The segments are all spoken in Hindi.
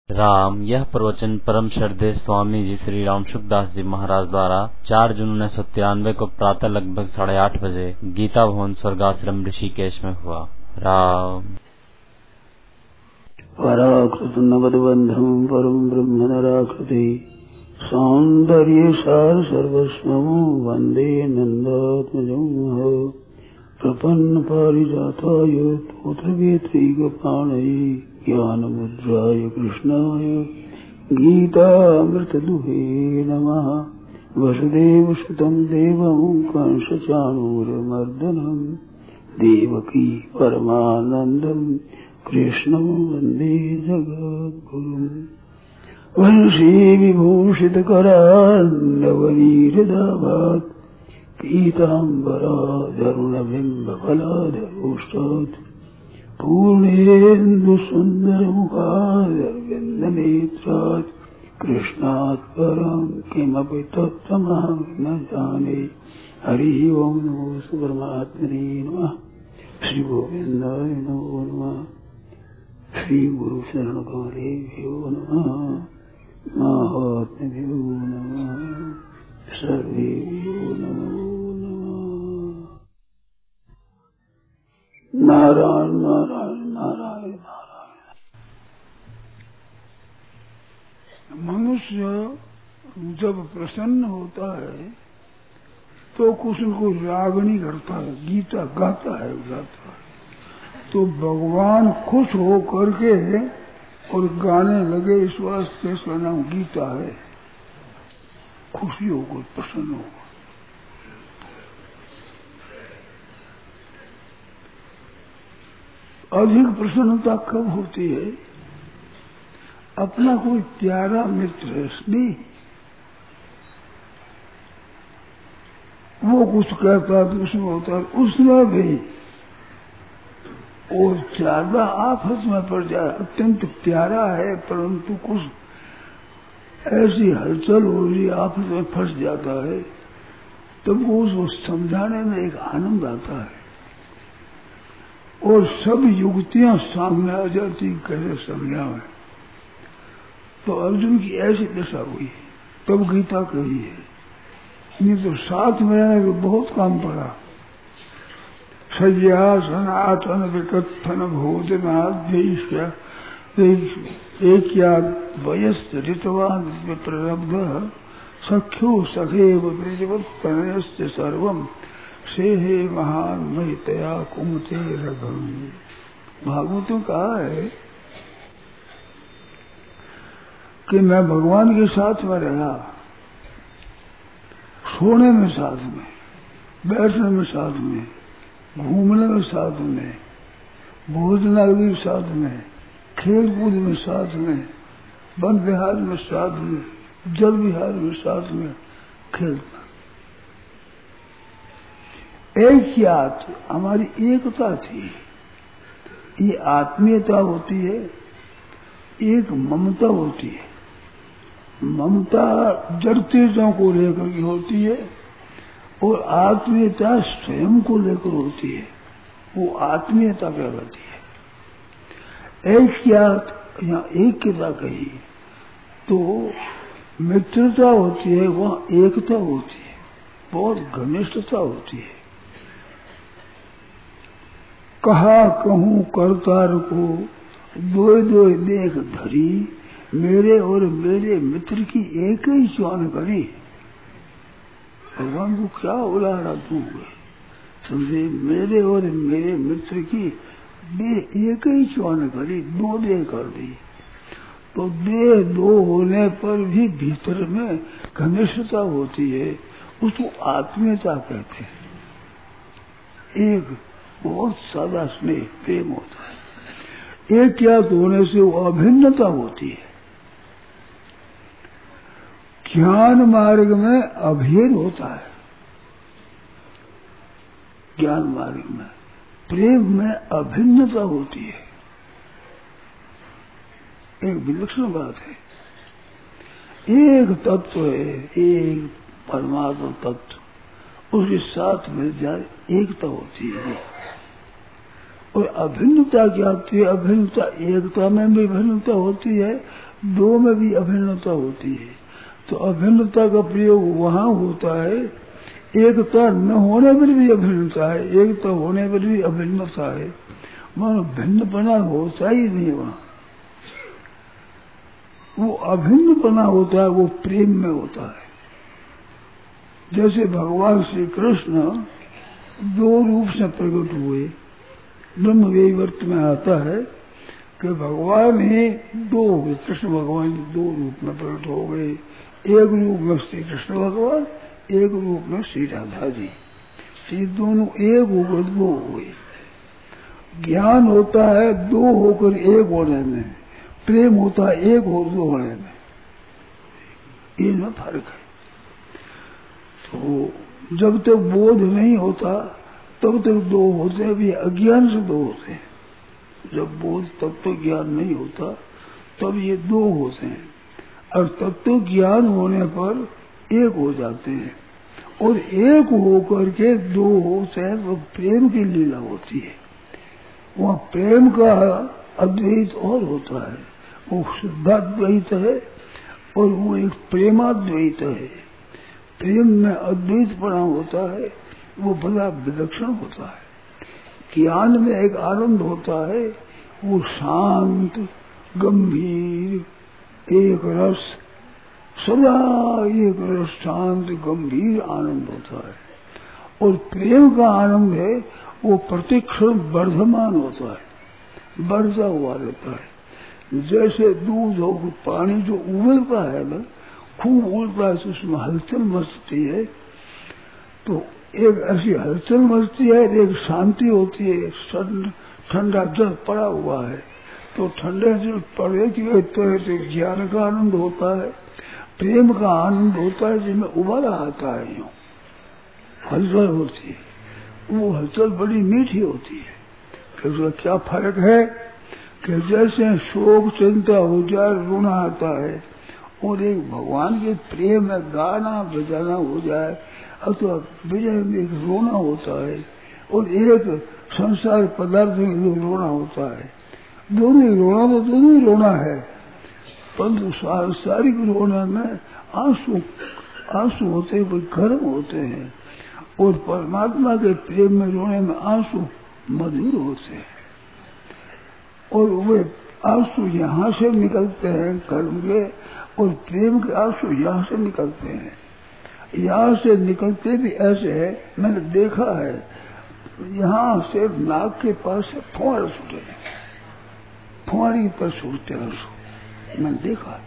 राम। यह प्रवचन परम श्रद्धेय स्वामी जी श्री राम सुखदास जी महाराज द्वारा 4 जून 1993 को प्रातः लगभग 8:30 बजे गीता भवन स्वर्गाश्रम ऋषिकेश में हुआ। राम। पराकृत नवदबंधम परम ब्रह्म नराकृति सौंदर्य सार सर्वस्वं वंदे नंदात्मजं प्रपन्न पारिजाताय तोत्रवेत्रैकपाणये ज्ञानमुद्राय कृष्णाय गीतामृतदुहे नमः। वसुदेवसुतं देवं कंसचाणूरमर्दनं देवकी परमानन्दं कृष्णं वन्दे जगद्गुरुम्। वंशी विभूषितकरान्नवनीरदाभात् पीताम्बराधरुणबिम्बफलाधरोष्टात् पूर्णेन्दुसुन्दरमुखारविन्दनेत्रात् कृष्णात् परं किमपि तत्त्वमहं न जाने। हरिः ओं नमो परमात्मने नमः। श्री गोविन्दाय नमो नमः। श्री गुरु शरण कमलेभ्यो नमः। महात्म्यभ्यो नमः। सर्वेभ्यो नमो नमः। नारायण नारायण नारायण नारायण। मनुष्य जब प्रसन्न होता है तो कुछ उनको रागनी करता है, गीता गाता है। तो भगवान खुश हो करके और गाने लगे, इस वास्ते इसका नाम गीता है। खुशी होकर प्रसन्न होगा। अधिक प्रसन्नता कब होती है? अपना कोई प्यारा मित्र स्नेही वो कुछ कहता है तो उसमें होता है, उसमें भी और ज्यादा आपस में पड़ जाए, अत्यंत प्यारा है परंतु कुछ ऐसी हलचल हो रही आपस में फंस जाता है, तब वो उसको समझाने में एक आनंद आता है और सब युक्तियां सामने आ जाती कैसे समझावे। तो अर्जुन की ऐसी दशा हुई, तब गीता कही है। नहीं तो साथ में रहने को बहुत काम पड़ा। सज्जा सनातन विकथन भोजनाद्यैष्य एक वयस्त ऋतवान प्रलब्ध सख्यो सखेव ब्रजवत्तनयस्य सर्वं सेहे महान महितया कुमते रघम। भागवतों कहा है कि मैं भगवान के साथ में रहा, सोने में साथ में, बैठने में साथ में, घूमने में साथ में, भोजनादि साथ में, खेल कूद में साथ में, वन विहार में साथ में, जल विहार में साथ में खेलना। एक ही हमारी एकता थी। ये आत्मीयता होती है, एक ममता होती है। ममता जड़ तेजों को लेकर की होती है और आत्मीयता स्वयं को लेकर होती है। वो आत्मीयता कहलाती है। एक यहाँ एकता कही तो मित्रता होती है, वहाँ एकता होती है, बहुत घनिष्ठता होती है। कहा कहूँ करतार को दो देख धरी, मेरे और मेरे मित्र की एक ही चौन करी। भगवान को क्या उलाड़ा तू समझे? मेरे और मेरे मित्र की एक ही चौन करी, दो देह कर दी। तो देह दो होने पर भी भीतर में घनिष्ठता होती है, उसको आत्मीयता कहते हैं। एक बहुत सादा स्नेह प्रेम होता है। एक क्या होने से वो अभिन्नता होती है। ज्ञान मार्ग में अभेद होता है। ज्ञान मार्ग में प्रेम में अभिन्नता होती है। एक विलक्षण बात है। एक तत्व है, एक परमात्मा तत्व, उसके साथ मिल जाए एकता होती है। और अभिन्नता क्या होती है? अभिन्नता एकता में भी भिन्नता होती है दो में भी अभिन्नता होती है। तो अभिन्नता का प्रयोग वहाँ होता है, एकता न होने पर भी अभिन्नता है, एकता होने पर भी अभिन्नता है, मानो भिन्नपना होता ही नहीं वहाँ। वो अभिन्नपना होता है, वो प्रेम में होता है। जैसे भगवान श्री कृष्ण दो रूप से प्रकट हुए, ब्रह्म वैवर्त में आता है कि भगवान ही दो हो गए, कृष्ण भगवान दो रूप में प्रकट हो गए। एक रूप में श्री कृष्ण भगवान, एक रूप में श्री राधा जी। ये दोनों एक होकर दो हुए। ज्ञान होता है दो होकर एक होने में, प्रेम होता है एक हो दो होने में, इनमें फर्क है। तो जब तक बोध नहीं होता तब तक दो होते हैं, भी अज्ञान से दो होते हैं। जब बोध तत्व ज्ञान नहीं होता तब ये दो होते हैं, और तत्व ज्ञान होने पर एक हो जाते हैं। और एक होकर के दो होते हैं, वो प्रेम की लीला होती है। वहाँ प्रेम का अद्वैत और होता है, वो शुद्धाद्वैत है और वो एक प्रेमाद्वैत है। प्रेम में अद्वैत पना होता है, वो बड़ा विलक्षण होता है। ज्ञान में एक आनंद होता है, वो शांत गंभीर एक रस, सदा एक रस शांत गंभीर आनंद होता है। और प्रेम का आनंद है, वो प्रतिक्षण वर्धमान होता है, बढ़ता हुआ रहता है। जैसे दूध हो, पानी जो उबलता है ना, खूब उबलता है, तो उसमें हलचल मचती है। तो एक ऐसी हलचल मचती है, एक शांति होती है, ठंडा जल पड़ा हुआ है, तो ठंडे जल पड़े की तो ज्ञान का आनंद होता है, प्रेम का आनंद होता है, जिसमें उबाला आता है, यूं हलचल होती है। वो हलचल बड़ी मीठी होती है। फिर उसका क्या फर्क है कि जैसे शोक चिंता हो जाए, रोना आता है, और एक भगवान के प्रेम में गाना बजाना हो जाए, अथवा विजय में एक रोना होता है, और एक संसार पदार्थ में रोना होता है। दोनों ही रोना तो दोनों ही रोना है, परंतु सांसारिक रोने में आंसू होते हैं, वो गर्म होते हैं, और परमात्मा के प्रेम में रोने में आंसू मधुर होते हैं। और वे आंसू यहाँ से निकलते हैं कर्म के, और प्रेम के आंसू यहाँ से निकलते हैं। यहाँ से निकलते भी ऐसे है, मैंने देखा है, यहाँ से नाक के पास से फुहारे छूटे, फुहारी पर छूटते आंसू, मैंने देखा।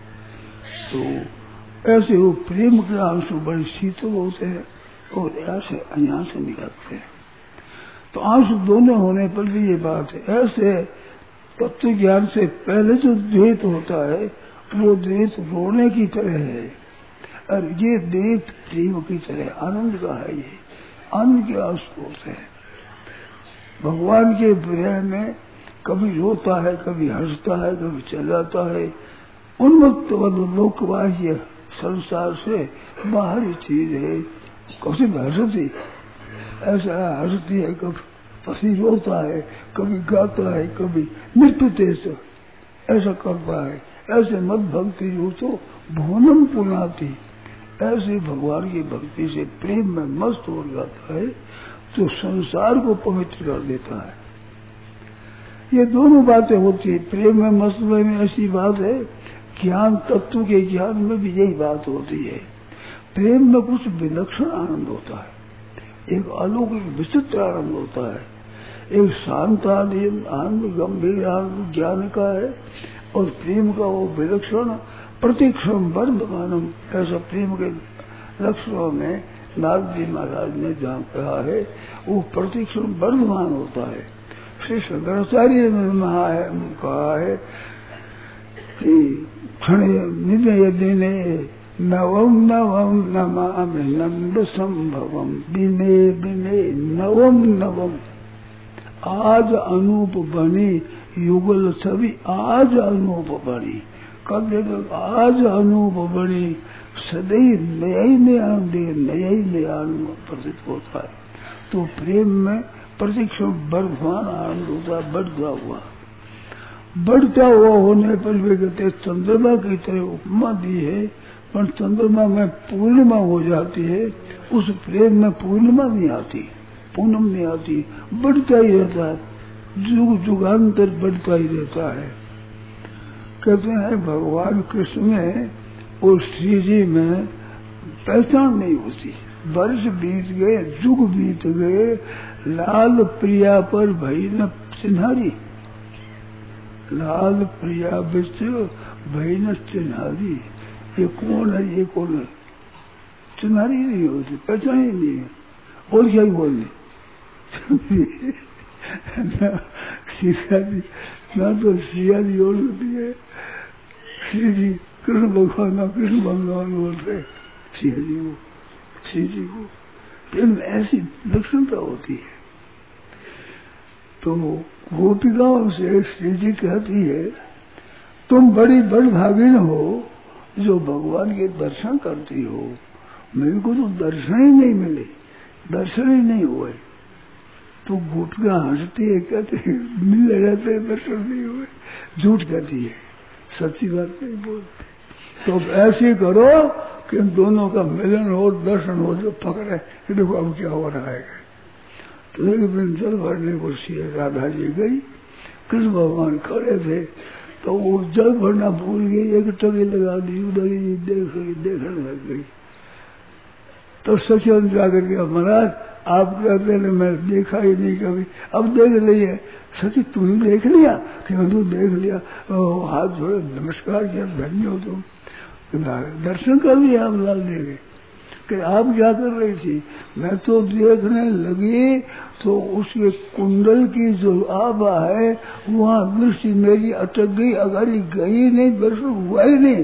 तो ऐसे वो प्रेम के आंसू बड़े शीतल होते हैं, और ऐसे यहाँ से निकलते हैं। तो आंसू दोनों होने पर भी ये बात है। ऐसे तत्व ज्ञान से पहले जो द्वैत होता है, वो द्वैत रोने की तरह है, और ये द्वैत प्रेम की तरह आनंद का है। ये आनंद के आंसू होते हैं। भगवान के प्रेम में कभी रोता है, कभी हंसता है, कभी चिल्लाता है। उन्मुक्त लोकबाह्य संसार से बाहरी चीज है, कभी हंसती, ऐसा हंसती है, कभी रोता है, कभी गाता है, कभी नृत्य से ऐसा करता है। ऐसे मत भक्ति जो तो भुवनम पुनाती, ऐसे भगवान की भक्ति से प्रेम में मस्त हो जाता है, तो संसार को पवित्र कर देता है। ये दोनों बातें होती है। प्रेम में मस्त में ऐसी बात है, ज्ञान तत्व के ज्ञान में भी यही बात होती है। प्रेम में कुछ विलक्षण आनंद होता है, एक अलौकिक विचित्र आनंद होता है, एक शांत आनंद गंभीर आनंद ज्ञान का है, और प्रेम का वो विलक्षण प्रतिक्षण वर्धमानम। ऐसा प्रेम के लक्षणों में नारद जी महाराज ने जहाँ कहा है, वो प्रतिक्षण वर्धमान होता है। श्री शंकराचार्य ने कहा है कि क्षण निधय दिने नवम नवम नमामि नंद संभवम, दिने दिने नवम नवम। आज अनूप बनी युगल सभी, आज अनूप बनी, कल देखो आज अनूप बनी, सदैव नया ही नया आनंद प्रतीत होता है। तो प्रेम में प्रतिक्षण वर्धमान आनंद होता है, बढ़ता हुआ। बढ़ता हुआ होने पर वे कहते चंद्रमा की तरह उपमा दी है, पर चंद्रमा में पूर्णिमा हो जाती है, उस प्रेम में पूर्णिमा नहीं आती, पूनम नहीं आती, बढ़ता ही रहता है, जुग जुगांतर बढ़ता ही रहता है। कहते हैं भगवान कृष्ण में और श्री जी में पहचान नहीं होती, वर्ष बीत गए, जुग बीत गए, लाल प्रिया पर भई न चिन्हारी, लाल प्रिया बिच भई न चिन्हारी, ये कौन है, ये कौन है, चिन्हारी नहीं होती, पहचान ही नहीं है, और क्या ही बोलने सीता जी ना, तो सिया जी और होती है, श्री जी कृष्ण भगवान ना कृष्ण भगवान बोलते सिया जी को, श्री जी को, इनमें ऐसी विलक्षणता होती है। तो गोपिकाओं से श्री जी कहती है तुम बड़ी बड़भागिन हो जो भगवान के दर्शन करती हो, मेरे को तो दर्शन ही नहीं मिले, दर्शन ही नहीं हुए। तो गोपिका हंसती है, कहते मिल रहते दर्शन नहीं हुए, झूठ कहती है, सच्ची बात नहीं बोलती। तो ऐसे करो कि दोनों का मिलन हो, दर्शन हो, जो पकड़े कि देखो अब क्या हो रहा है। तो एक दिन जल भरने को राधा जी गई, कृष्ण भगवान खड़े थे, तो वो जल भरना भूल गई, एक टगी लगा दी, उधर देखने लग गई। तो सचिवन जाकर के महाराज आप कहते हैं मैं देखा ही नहीं कभी, अब देख लिया। सची तुमने देख लिया कि मैं देख लिया, हाथ जोड़े नमस्कार किया, धन्य हो तुम, दर्शन कर लिया आप लाल देवी कि आप क्या कर रही थी। मैं तो देखने लगी तो उसके कुंडल की जो आभा है वहाँ दृष्टि मेरी अटक गई, अगाड़ी गई नहीं, दर्शन हुआ ही नहीं।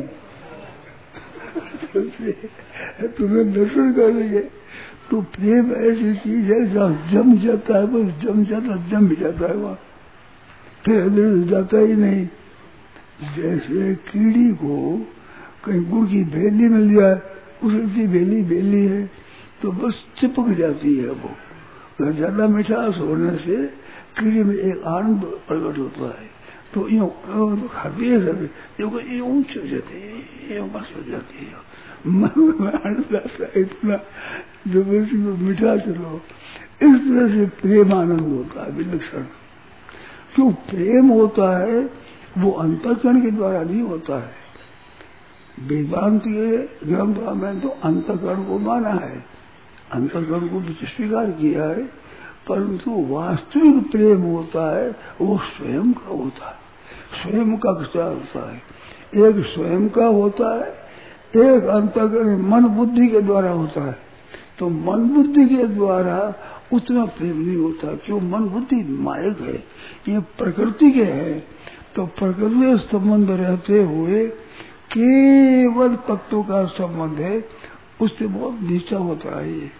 तुम्हें दर्शन कर लिए। तो प्रेम ऐसी चीज है जहाँ जम जाता है, बस जम भी जाता है वहाँ, फिर अंदर जाता ही नहीं। जैसे कीड़ी को कहीं गुड़ की बेली मिल जाए, उसकी बेली है तो बस चिपक जाती है वो, ज्यादा मिठास होने से कीड़ी में एक आनंद प्रकट होता है, तो यूँ खाती है सभी, यूँ चल जाती है, यूँ बस हो जाती है, मन में आनंद आता है इतना जो बस मिठास लो। इस तरह से प्रेम आनंद होता है विलक्षण। क्यों प्रेम होता है वो अंतःकरण के द्वारा नहीं होता है। वेदांत के ग्रंथ में तो अंतःकरण को माना है, अंतःकरण को स्वीकार किया है, परंतु वास्तविक प्रेम होता है वो स्वयं का होता है। स्वयं का क्या होता है, एक स्वयं का होता है, एक अंतःकरण मन बुद्धि के द्वारा होता है। तो मन बुद्धि के द्वारा उतना प्रेम नहीं होता, क्यों मन बुद्धि मायक है, ये प्रकृति के है। तो प्रकृति से संबंध रहते हुए केवल तत्व का संबंध है, उससे बहुत नीचा होता है ये।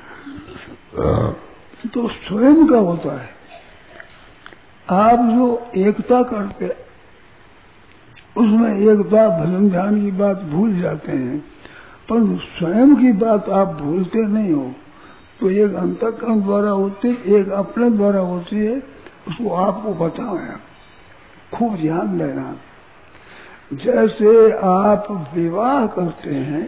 तो स्वयं का होता है। आप जो एकता करते उसमें एकता भजन ध्यान की बात भूल जाते हैं, पर स्वयं की बात आप भूलते नहीं हो। तो एक अंतःकरण द्वारा होती, एक अपने द्वारा होती है, उसको आपको बताना, खूब ध्यान देना। जैसे आप विवाह करते हैं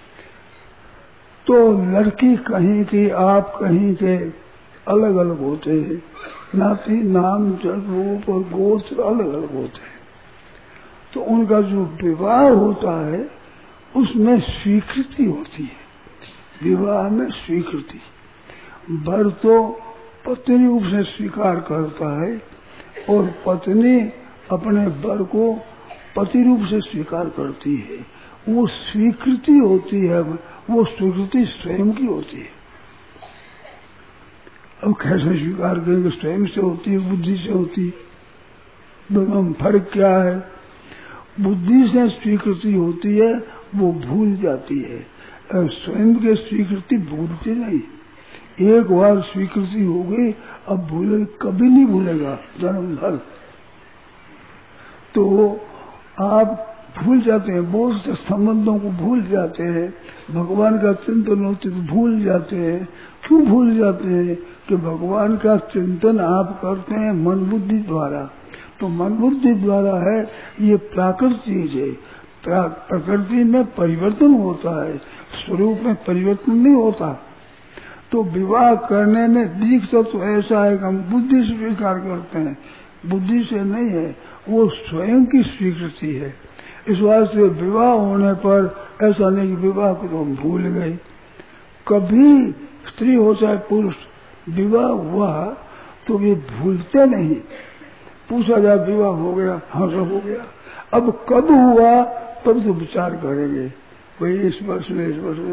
तो लड़की कहीं की आप कहीं के अलग अलग होते हैं, नाती नाम रूप और गोत्र अलग अलग होते हैं। तो उनका जो विवाह होता है उसमें स्वीकृति होती है, विवाह में स्वीकृति। वर तो पत्नी रूप से स्वीकार करता है और पत्नी अपने वर को पति रूप से स्वीकार करती है। वो स्वीकृति होती है, वो स्वीकृति स्वयं की होती है। अब कैसे स्वीकार करेंगे, स्वयं से होती है, बुद्धि से होती है, दोनों में फर्क क्या है। बुद्धि से स्वीकृति होती है वो भूल जाती है, स्वयं के स्वीकृति भूलती नहीं। एक बार स्वीकृति हो गई अब भूले, कभी नहीं भूलेगा जन्म भर। तो आप भूल जाते हैं, बहुत से संबंधों को भूल जाते हैं, भगवान का चिंतन होते तो भूल जाते हैं। क्यों भूल जाते हैं कि भगवान का चिंतन आप करते हैं मन बुद्धि द्वारा, तो मन बुद्धि द्वारा है, ये प्राकृत चीज है। प्रकृति में परिवर्तन होता है, स्वरूप में परिवर्तन नहीं होता। तो विवाह करने में दीक्षा तो ऐसा है कि हम बुद्धि से स्वीकार करते हैं, बुद्धि से नहीं है, वो स्वयं की स्वीकृति है। इस वास्ते विवाह होने पर ऐसा नहीं कि विवाह को तो हम भूल गए। कभी स्त्री हो चाहे पुरुष विवाह हुआ तो ये भूलते नहीं। पूछा जाए विवाह हो गया, हाँ सब हो गया, अब कब हुआ तब तो विचार करेंगे, भाई इस वर्ष में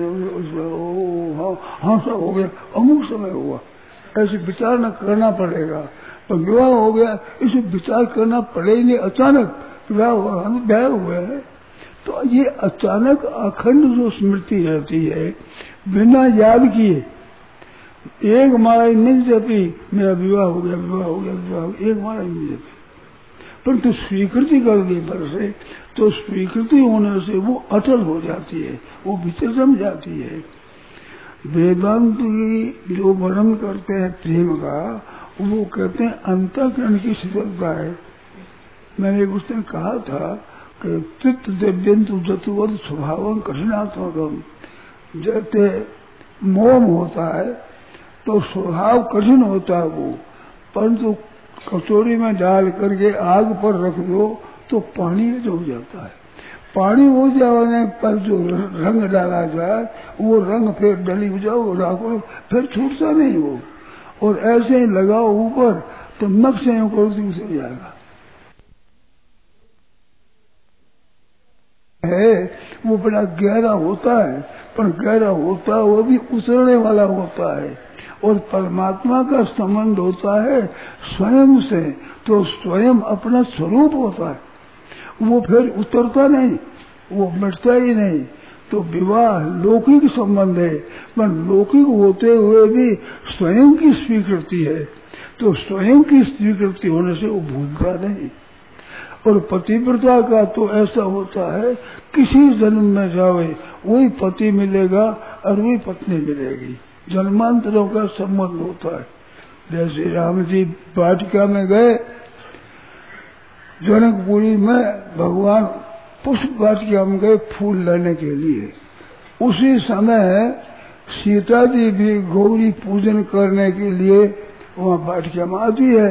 हाँ सब हो गया, अमुक समय हुआ, ऐसे विचार न करना पड़ेगा। तो विवाह हो गया इसे विचार करना पड़ेगा, अचानक विवाह हुआ, हम ब्याह हुए हैं। तो ये अचानक अखंड जो स्मृति रहती है बिना याद किए, एक माला नहीं जपी मेरा विवाह हो गया, विवाह हो गया, विवाह हो गया, एक माला नहीं जपी, परंतु स्वीकृति कर दी पर से, तो स्वीकृति होने से वो अटल हो जाती है, वो भीतर जम जाती है। वेदांत की जो वर्णन करते हैं प्रेम का, वो कहते हैं अंतःकरण की शीतलता है। मैंने उस दिन कहा था कि चित्त दिव्यंतु जतुवद स्वभावं कठिनात्मकम, जैसे मोम होता है तो स्वभाव कठिन होता है वो, परंतु कटोरी में डाल करके आग पर रख दो तो पानी में हो जाता है। पानी हो जाने पर जो रंग डाला जाए वो रंग फिर डली जाओ राखो, फिर छूटता नहीं वो, और ऐसे ही लगाओ ऊपर तो नक्श उतर जाएगा है। वो बड़ा गहरा होता है, पर गहरा होता है वो भी उतरने वाला होता है। और परमात्मा का संबंध होता है स्वयं से, तो स्वयं अपना स्वरूप होता है, वो फिर उतरता नहीं, वो मिटता ही नहीं। तो विवाह लौकिक संबंध है, पर लौकिक होते हुए भी स्वयं की स्वीकृति है, तो स्वयं की स्वीकृति होने से वो भूलता नहीं। और पतिव्रता का तो ऐसा होता है, किसी जन्म में जावे वही पति मिलेगा और वही पत्नी मिलेगी, जन्मांतरों का संबंध होता है। जैसे राम जी वाटिका में गए, जनकपुरी में भगवान पुष्प वाटिका में गए फूल लेने के लिए, उसी समय सीता जी भी गौरी पूजन करने के लिए वहाँ वाटिका में आती है।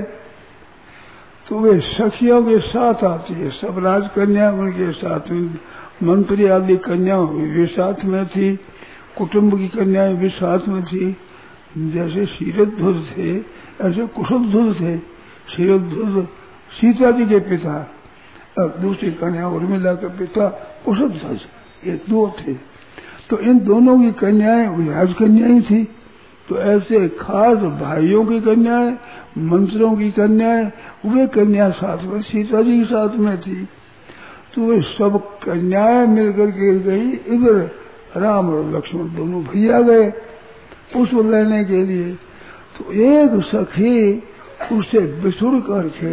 तो वे सखियों के साथ आती है, सब राजकन्या उनके साथ में, मंत्री आदि कन्या भी साथ में थी, कुटुंब की कन्याएं भी साथ में थी। जैसे शीरध्वज थे ऐसे कुशध्वज थे। शीरध्वज सीता जी के पिता और दूसरी कन्या उर्मिला के पिता कुशध्वज, ये दो थे। तो इन दोनों की कन्याएं राजकन्याएं थी। तो ऐसे खास भाइयों की कन्याएं, मंत्रों की कन्याएं, वे कन्या साथ में सीता जी के साथ में थी। तो वे सब कन्याएं मिलकर के गई, इधर राम और लक्ष्मण दोनों भैया गए पुष्प लेने के लिए। तो एक सखी उससे बिछुड़ करके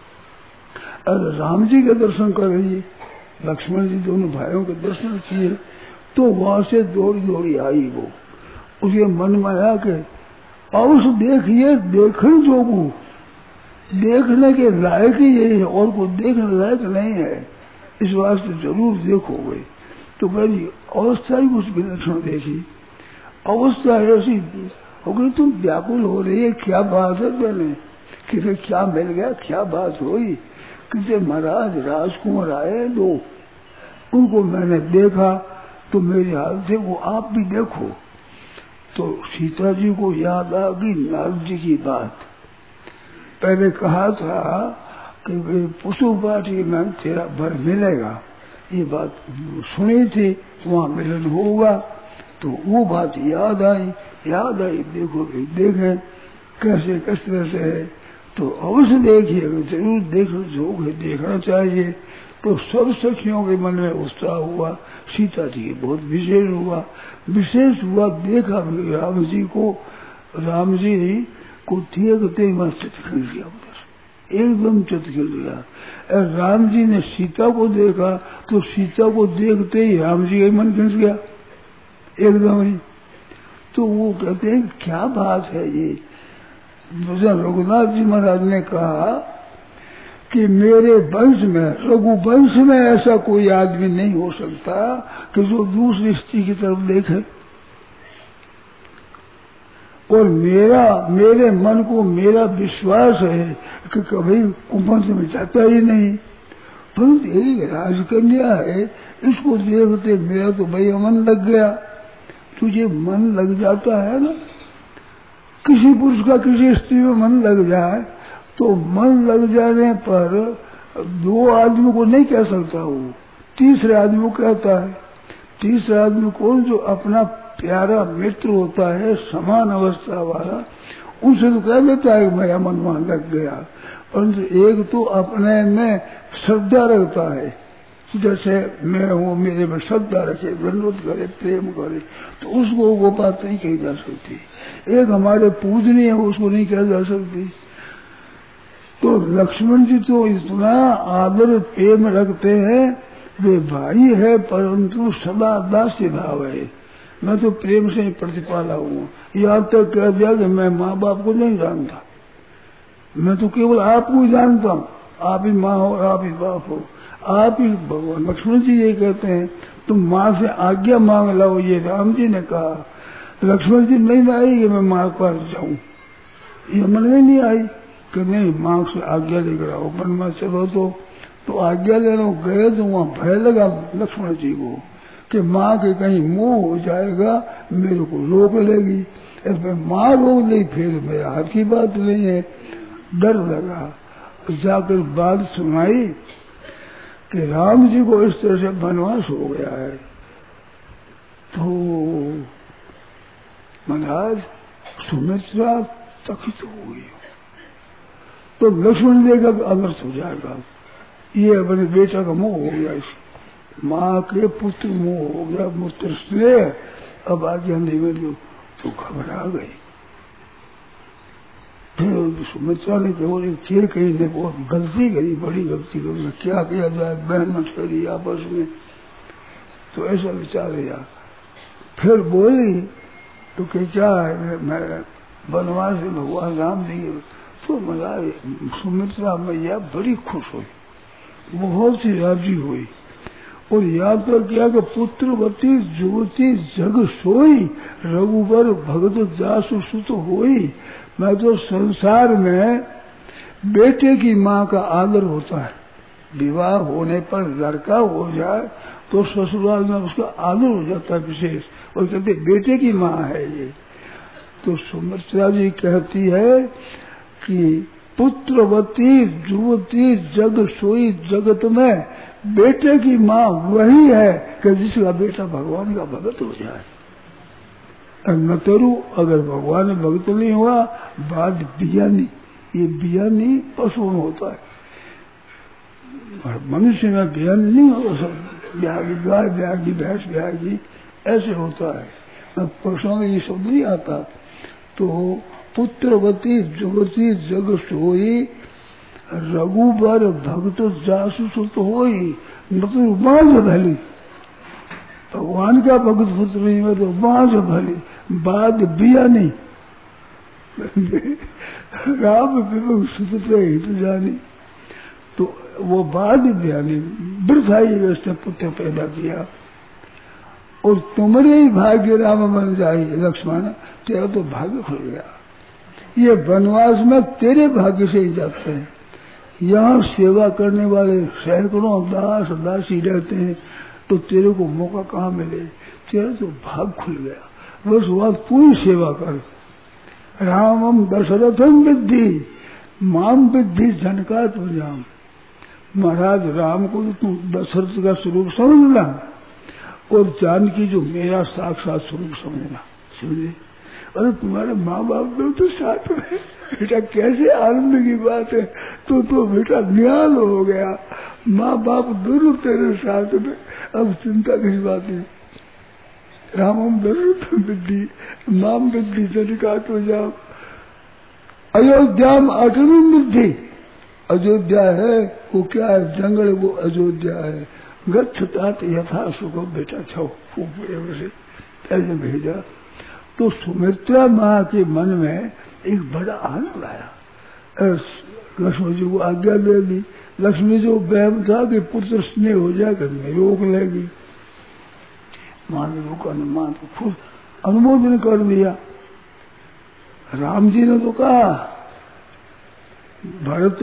और राम जी के दर्शन कर रही, लक्ष्मण जी दोनों भाइयों के दर्शन किए, तो वहां से दौड़ी दौड़ी आई वो, उसके मन में आया कि अवश्य देखिए, देखने जोगू, देखने के लायक ही यही है और कोई देखने लायक नहीं है, इस वास्ते जरूर देखोगे। तो मेरी अवस्था ही कुछ विलक्षण देखी, अवस्था ऐसी हो गई, तुम व्याकुल हो रही है, क्या बात है, पहले किसे क्या मिल गया, क्या बात हुई। किसे महाराज राजकुमार आए दो, उनको मैंने देखा तो मेरे हाल से वो आप भी देखो। तो सीता जी को याद आ गई नारद जी की बात, पहले कहा था कि पुष्प वाटिका में तेरा वर मिलेगा, ये बात सुनी थी, वहाँ मिलन होगा। तो वो बात याद आई, देखो देखें कैसे किस तरह से है, तो अवश्य देखिए, जरूर देखना चाहिए। तो सब सखियों के मन में उत्साह हुआ, सीता जी बहुत विशेष हुआ, देखा राम जी को देखते ही चित्त खिल गया, उधर एकदम चित्त खिल गया। राम जी ने सीता को देखा तो सीता को देखते ही राम जी का मन खिंच गया एकदम ही। तो वो कहते हैं क्या बात है ये। रघुनाथ जी महाराज ने कहा कि मेरे वंश में, रघुवंश में ऐसा कोई आदमी नहीं हो सकता कि जो दूसरी स्त्री की तरफ देखे। और मेरे मन को मेरा विश्वास है कि कभी कुंभन में जाता ही नहीं। परंतु एक राजकन्या है, इसको देखते मेरा तो भाई मन लग गया। तुझे मन लग जाता है ना, किसी पुरुष का किसी स्त्री में मन लग जाए तो मन लग जाने पर दो आदमी को नहीं कह सकता, वो तीसरे आदमी को कहता है। तीसरा आदमी कौन? जो अपना प्यारा मित्र होता है, समान अवस्था वाला, उनसे तो कह देता है मेरा मन वहां लग गया। परंतु एक तो अपने में श्रद्धा रखता है, जैसे मैं हूँ, मेरे में श्रद्धा रखे, विनोद करे, प्रेम करे, तो उसको वो बात नहीं कही जा सकती। एक हमारे पूजनीय है, उसको नहीं कहा जा सकती। तो लक्ष्मण जी तो इतना आदर प्रेम रखते हैं, वे भाई है परंतु सदा दासी भाव है। मैं तो प्रेम से ही प्रतिपाला हूँ। यहाँ तक कह दिया कि मैं माँ बाप को नहीं जानता, मैं तो केवल आपको ही जानता हूँ। आप ही माँ हो, आप ही बाप हो, आप ही भगवान। लक्ष्मण जी ये कहते हैं तुम माँ से आज्ञा मांग लो, ये राम जी ने कहा। लक्ष्मण जी नहीं आई कि मैं माँ के पास जाऊं, ये मन में नहीं आई कि नहीं माँ से आज्ञा लेकर आओ, मन में चलो तो आज्ञा लेना गए तो वहां भय लगा लक्ष्मण जी को कि माँ के कहीं मुंह हो जाएगा, मेरे को रोक लेगी। इसमें माँ रोक ली, फिर मेरा हाथ की बात नहीं है, डर लगा। जाकर बात सुनाई कि राम जी को इस तरह से वनवास हो गया है। तो महाराज सुमित्रा चकित हो गई। तो लक्ष्मण देखा कि अनर्थ हो जाएगा, ये अपने बेटा का मोह हो गया, इसे माँ के पुत्र मोह हो गया, पुत्र स्नेह अब आज्ञा नहीं मिली, तो घबरा गई। फिर सुमित्रा ने केवल एक चेर कही ने बहुत गलती करी, बड़ी गलती करी, क्या किया जाए, बहन मछली आपस में, तो ऐसा विचार लिया। फिर बोली तो क्या है, मैं वनवास से भगवान राम जी, तो मजा सुमित्रा मैया बड़ी खुश हुई, बहुत ही राजी हुई। और यहाँ पर क्या कि पुत्रवती जुवती जग सोई, रघुबर भगत जासु सुत होई। मैं तो संसार में बेटे की माँ का आदर होता है, विवाह होने पर लड़का हो जाए तो ससुराल में उसका आदर हो जाता है विशेष, और कहते बेटे की माँ है ये। तो सुमित्रा जी कहती है कि पुत्रवती जुवती जग सोई, जगत में बेटे की माँ वही है कि जिसका बेटा भगवान का भगत हो जाए। न तेरू अगर भगवान में भगत नहीं हुआ, बाद बियानी, ये बियानी पशु में होता है, मनुष्य में बियानी नहीं होता, सब ब्यागी गाय ब्यागी भैंस ब्यागी ऐसे होता है, पशुओं में ये शब्द नहीं आता। तो पुत्रवती जुवती जग सोई, रघुबर भक्त जासु सुत होई, मतलब बांझ भली, भगवान का भगत पुत्र नहीं है तो बांझ भली, बाद बिया नहीं। राम विभु सुत हित जानी, तो वो बाद बिया नहीं, वृद्धाई उसने पुत्र पैदा किया। और तुम्हारे ही भाग्य राम बन जाए लक्ष्मण, तेरा तो भाग्य खुल गया। ये वनवास में तेरे भाग्य से ही जाते हैं। यहाँ सेवा करने वाले सैकड़ों दास दासी रहते हैं, तो तेरे को मौका कहाँ मिले, तेरा तो भाग खुल गया। बस वह तू ही सेवा कर। रामम दशरथम विद्धि माम विद्धि जनकात्मजाम। महाराज राम को तो तू दशरथ का स्वरूप समझना, और जानकी जो मेरा साक्षात स्वरूप समझना। समझे? अरे तुम्हारे माँ बाप तो साथ में, बेटा कैसे आनंद की बात है, तो बेटा निहाल हो गया, माँ बाप दोनों तेरे साथ में, अब चिंता की बात है। रामम दशरथ विद्धि माम विद्धि जनका तो जाओ। अयोध्या में अटल बुद्धि, अयोध्या है वो क्या है, जंगल वो अयोध्या है। गच्छतात यथा सुख, बेटा छो से ऐसे भेजा। तो सुमित्रा माँ के मन में एक बड़ा आनंद आया। लक्ष्मण जी को आज्ञा दे दी, लक्ष्मी जो वहम था कि पुत्र स्नेह हो जाएगा मैं रोक लेगी, महादेव का अनुमान को खुद अनुमोदन कर दिया। राम जी ने तो कहा भरत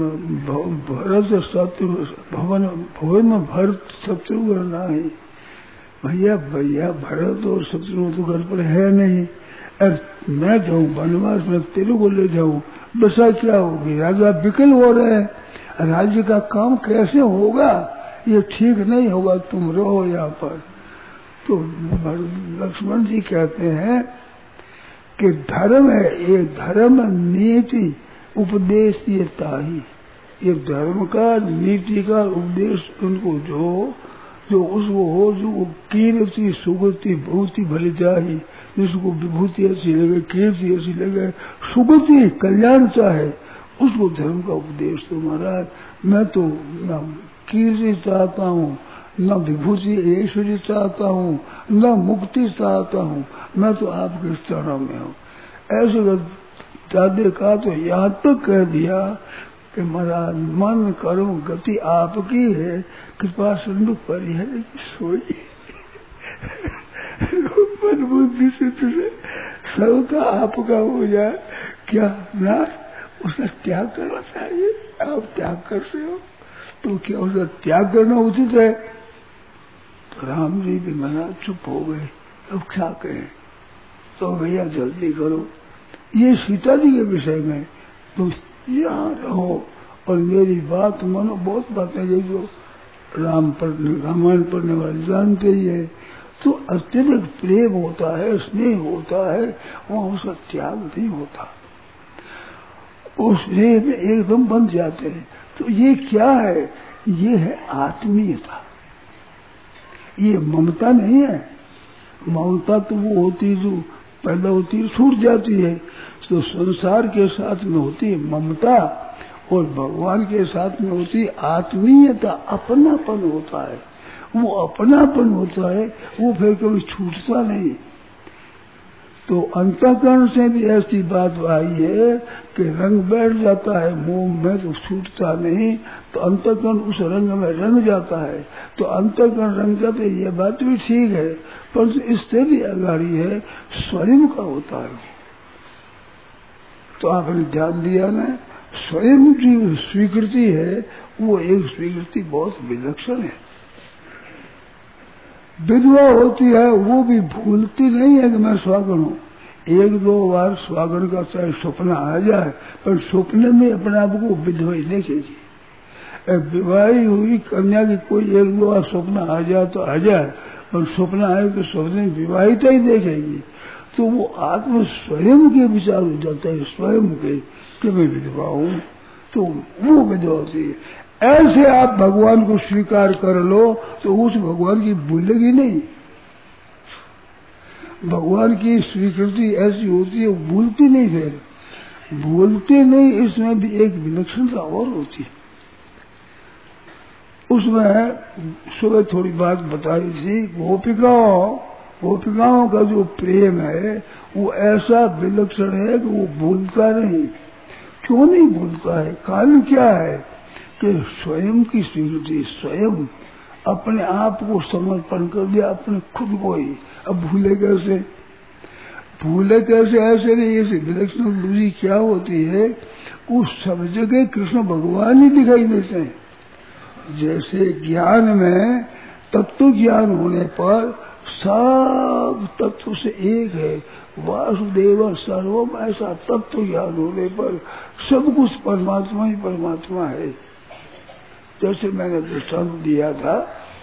शत्रु भवन में भरत शत्रुघ्न नाही, भैया भरत और शत्रु तो घर पर है नहीं, और मैं जाऊं वनवास में तेरे को ले जाऊं, दशा क्या होगी, राजा विकल हो रहे हैं, राज्य का काम कैसे होगा, ये ठीक नहीं होगा, तुम रहो यहाँ पर। तो लक्ष्मण जी कहते हैं कि धर्म है, ये धर्म नीति उपदेश ये ताही, ये धर्म का नीति का उपदेश उनको जो उसको हो, जो कीर्ति सुगति भूति भले जाए, जिसको विभूति अच्छी लगे, कीर्ति अच्छी लगे, सुगति कल्याण चाहे, उसको धर्म का उपदेश। तो महाराज मैं तो न कीर्ति चाहता हूँ, न विभूति ऐश्वर्य चाहता हूँ, न मुक्ति चाहता हूँ, मैं तो आपके चरणों में हूँ। ऐसे दादे का तो यहाँ तक कह दिया कि महाराज मन कर्म गति आपकी है, कृपा सिंधु परिहर की सोई। मन बुद्धि से सबका आपका हो जाए, क्या ना उसका त्याग करना चाहिए, आप त्याग करते हो तो क्या उसका त्याग करना उचित है। तो राम जी भी महाराज चुप हो गए, अब क्या कहें, तो भैया जल्दी करो, ये सीता जी के विषय में तुम यहाँ रहो और मेरी बात मानो। बहुत बातें ये जो रामायण पढ़ने वाले जानते ही है, तो अत्यधिक प्रेम होता है, स्नेह होता है, वहाँ उसका त्याग नहीं होता, उस स्नेह में एकदम बंध जाते हैं। तो ये क्या है, ये है आत्मीयता, ये ममता नहीं है। ममता तो वो होती जो पैदा होती है छूट जाती है, तो संसार के साथ में होती है ममता और भगवान के साथ में होती है आत्मीयता, अपनापन होता है। वो अपनापन होता है, वो फिर कभी छूटता नहीं। तो अंतःकरण से भी ऐसी बात आई है कि रंग बैठ जाता है मोह में तो छूटता नहीं, तो अंतःकरण उस रंग में रंग जाता है, तो अंतःकरण रंग जाते, ये बात भी ठीक है, पर इससे भी अगाड़ी है स्वयं का होता है। तो आपने ध्यान दिया ना, स्वयं की स्वीकृति है, वो एक स्वीकृति बहुत विलक्षण है। विधवा होती है वो भी भूलती नहीं है कि मैं स्वागण हूँ, एक दो बार स्वागण का चाहे सपना आ जाए, पर सपने में अपने आप को विधवा ही देखेगी। विवाही हुई कन्या की कोई एक दो बार सपना आ जाए तो आ जाए, पर सपना आए तो सपने में विवाहिता ही देखेगी। तो वो आत्म स्वयं के विचार हो जाता है, स्वयं के कि मैं विधवा हूँ, तो वो विधवा होती है। ऐसे आप भगवान को स्वीकार कर लो तो उस भगवान की भूलेगी नहीं। भगवान की स्वीकृति ऐसी होती है, भूलती नहीं, फिर भूलती नहीं। इसमें भी एक विलक्षणता और होती है। उसमें सुबह थोड़ी बात बताई थी, गोपिकाओं का जो प्रेम है वो ऐसा विलक्षण है कि वो भूलता नहीं। क्यों नहीं भूलता है, कारण क्या है कि स्वयं की स्वीकृति, स्वयं अपने आप को समर्पण कर दिया, अपने खुद को ही। अब भूले कैसे, ऐसे नहीं। ऐसे विलक्षण दूरी क्या होती है, उस सब जगह कृष्ण भगवान ही दिखाई देते हैं। जैसे ज्ञान में तत्व ज्ञान होने पर सब तत्व से एक है, वासुदेव सर्वम, ऐसा तत्व ज्ञान होने पर सब कुछ परमात्मा ही परमात्मा है। जैसे मैंने दृष्टांत दिया था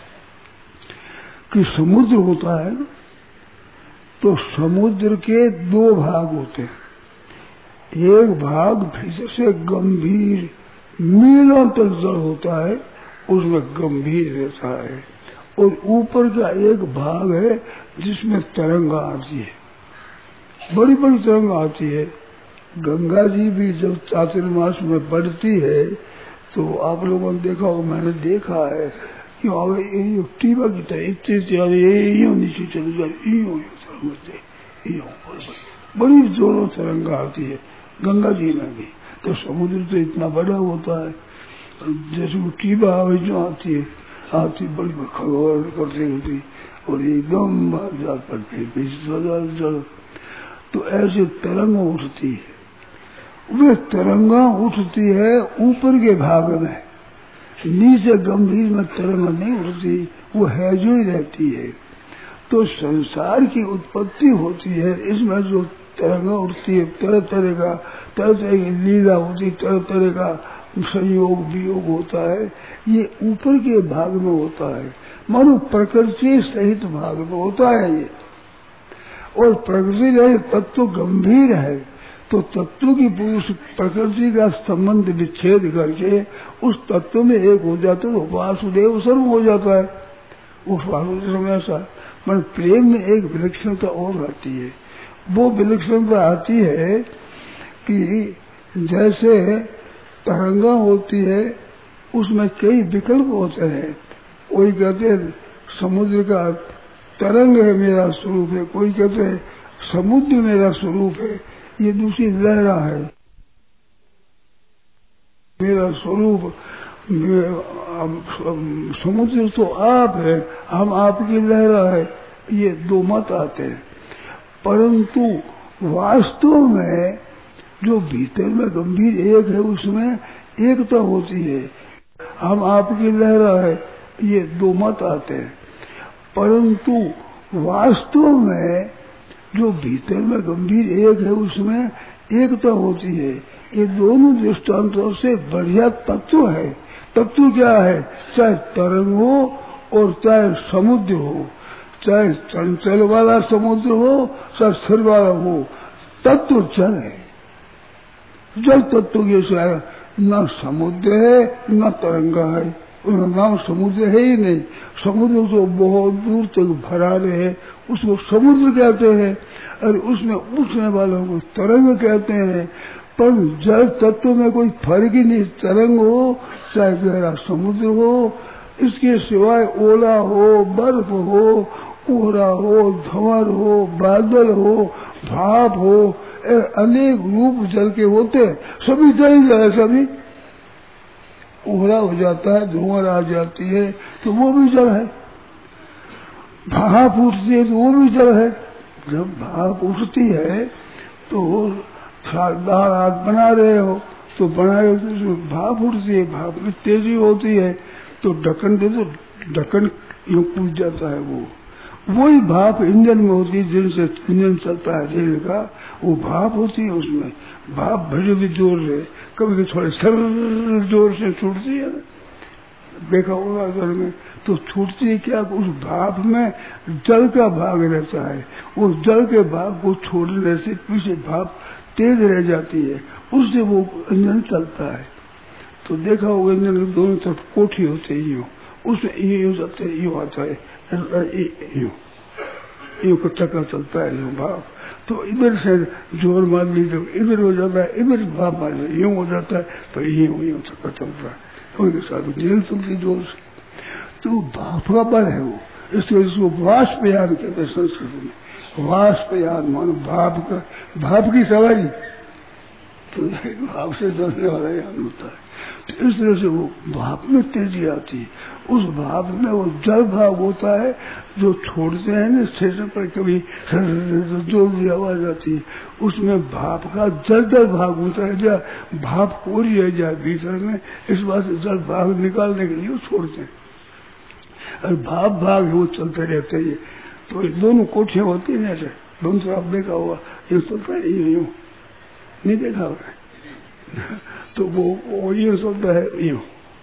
कि समुद्र होता है, तो समुद्र के दो भाग होते हैं। एक भाग भीतर से गंभीर मीलों तक जल होता है, उसमें गंभीर रहता है, और ऊपर का एक भाग है जिसमें तरंगा आती है, बड़ी बड़ी तरंगा आती है। गंगा जी भी जब चातुर्मास में बढ़ती है तो आप लोगों ने देखा होगा, मैंने देखा है, टीबा की तरह इतनी नीचे चली जाती, बड़ी जोरों तरंगा आती है गंगा जी में भी। तो समुद्र तो इतना बड़ा होता है, जैसे वो टीबा आवाज जो आती बड़ी खगोल करती होती और एकदम बाजार पर जल, तो ऐसे तरंग उठती है। वे तरंगा उठती है ऊपर के भाग में, नीचे गंभीर में तरंग नहीं उठती, वो है जो ही रहती है। तो संसार की उत्पत्ति होती है, इसमें जो तरंगा उठती है, तरह तरह की लीला होती, तरह तरह का संयोग वियोग होता है, ये ऊपर के भाग में होता है, मानो प्रकृति सहित भाग में होता है ये। और प्रकृति रहित तत्व गंभीर है, तो तत्व की पुरुष प्रकृति का संबंध विच्छेद करके उस तत्व में एक हो जाता है, तो वासुदेव सर्व हो जाता है। उस वासुदेव में ऐसा मन प्रेम में एक विलक्षणता और आती है। वो विलक्षणता आती है कि जैसे तरंगा होती है, उसमें कई विकल्प होते हैं। कोई कहते हैं समुद्र का तरंग है मेरा स्वरूप है, कोई कहते हैं समुद्र मेरा स्वरूप है, ये दूसरी लहरा है। मेरा स्वरूप समुद्र तो आप है, हम आपकी लहरा है, ये दो मत आते हैं। परंतु वास्तव में जो भीतर में गंभीर एक है, उसमें एकता होती है। हम आपकी लहरा है, ये दो मत आते हैं। परंतु वास्तव में जो भीतर में गंभीर एक है, उसमें एकता होती है। ये दोनों दृष्टांतों से बढ़िया तत्व है। तत्व क्या है? चाहे तरंग हो और चाहे समुद्र हो, चाहे चंचल वाला समुद्र हो चाहे स्थिर वाला हो, तत्व जल है। जल तत्व के सिवाय न समुद्र है न तरंगा है, उसका नाम समुद्र है ही नहीं। समुद्र तो बहुत दूर तक भरा रहे, उसको समुद्र कहते हैं, और उसमें उठने वालों को तरंग कहते हैं। पर जल तत्व में कोई फर्क ही नहीं, तरंग हो चाहे गहरा समुद्र हो, इसके सिवाय ओला हो, बर्फ हो, कोहरा हो, धुआं हो, बादल हो, भाप हो, अनेक रूप जल के होते, सभी जल ही जल, सभी कोहरा हो जाता है, धुआं आ जाती है तो वो भी जल है। भाप उठती है तो वो भी जल है। जब भाप उठती है तो दाल आग बना रहे हो तो बनाए तो भाप उठती है, भाप में तेजी होती है तो ढक्कन दे तो ढक्कन यूं कूद जाता है। वो वही भाप इंजन में होती है, जिनसे इंजन चलता है रेल का, वो भाप होती है। उसमें भाप भरे भी जोर से, कभी थोड़े सर जोर से छूटती है, देखा होगा जल में तो छूटती है क्या, उस भाप में जल का भाग रहता है। उस जल के भाग को छोड़ने से पीछे भाप तेज रह जाती है, उससे वो इंजन चलता है। तो देखा होगा इंजन के दोनों तरफ कोठी होते ही, उसमें ये जाते है, यूं आता है, यूं का चक्का चलता है यूं भाप। तो इधर से जोर मार ली तो इधर हो जाता है, इधर भाप मार यूं हो जाता है, तो यूं चक्का चलता है, तो उनके साथ जेल चलती जोर से। तो भाप का बल है वो, इसको वाष्पयान कहते हैं संस्कृत में। वाष्पयान मानो भाप की सवारी, तो भाप से चलने वाला यान होता है। तो इस तरह से वो भाप में तेजी आती है। उस भाप में वो जल भाग होता है जो छोड़ते हैं ना स्टेशन पर, कभी जो भी आवाज आती है, उसमें भाप का जल भाग होता है। जब भाप कोरी रह जाए भीतर में, इस बात से जल भाग निकालने के लिए वो छोड़ते हैं, और भाप भाग वो चलते रहते हैं। तो दोनों कोठियां होती है, ऐसे दोनों तरफ देखा होगा, यूं चलता है, यूं नहीं देखा होगा, तो वो यूं चलता है, यूं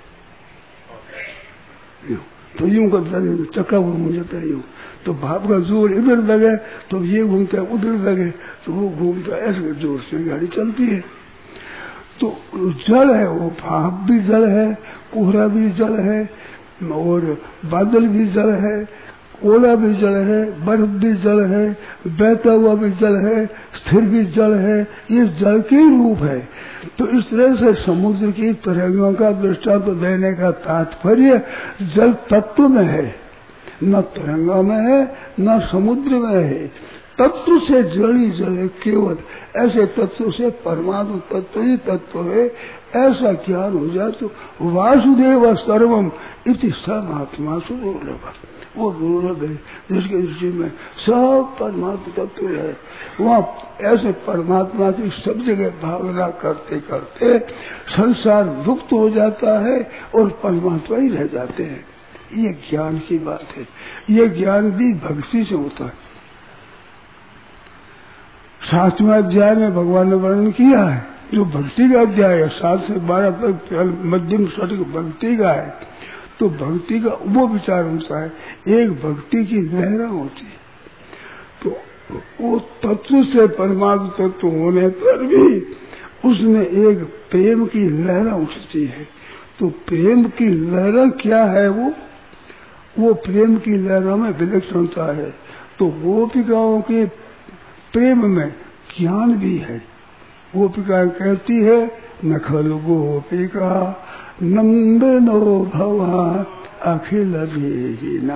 तो यूं करता है, चक्का वो घूम जाता है यूं। तो भाप का जोर इधर लगे तो ये घूमता है, उधर लगे तो वो घूमता है, ऐसे जोर से गाड़ी चलती है। तो जल है वो, भाप भी जल है, कोहरा भी जल है, और बादल भी जल है, ओला भी जल है, बर्फ भी जल है, बहता हुआ भी जल है, स्थिर भी जल है, ये जल के रूप है। तो इस तरह से समुद्र की तरंगों का दृष्टांत देने का तात्पर्य जल तत्व में है, न तरंगा में है न समुद्र में है। तत्व से जड़ी जड़े केवल ऐसे तत्व से परमात्मा तत्व ही तत्व है, ऐसा ज्ञान हो जाए तो वासुदेव सर्वम इति सर्वात्मा सुदुर्लभ, वो दुर्लभ है जिसके दृष्टि में सब परमात्मा तत्व है। वहाँ ऐसे परमात्मा की सब जगह भावना करते करते संसार लुप्त हो जाता है और परमात्मा ही रह जाते हैं। ये ज्ञान की बात है। ये ज्ञान भी भक्ति से होता है। 7वें अध्याय में भगवान ने वर्णन किया है, जो भक्ति का अध्याय है 7 से 12 तक मध्यम षटक भक्ति का है। तो भक्ति का वो विचार होता है, एक भक्ति की लहरा होती है, तो वो तत्व से परमात्मा तत्व होने पर भी उसमें एक प्रेम की लहरा उठती है। तो प्रेम की लहरा क्या है? वो प्रेम की लहरा में विलक्षणता है। तो गोपिकाओं के प्रेम में ज्ञान भी है। गोपिका कहती है नखल गोपिका नंदनो भवा अखिल भेहिना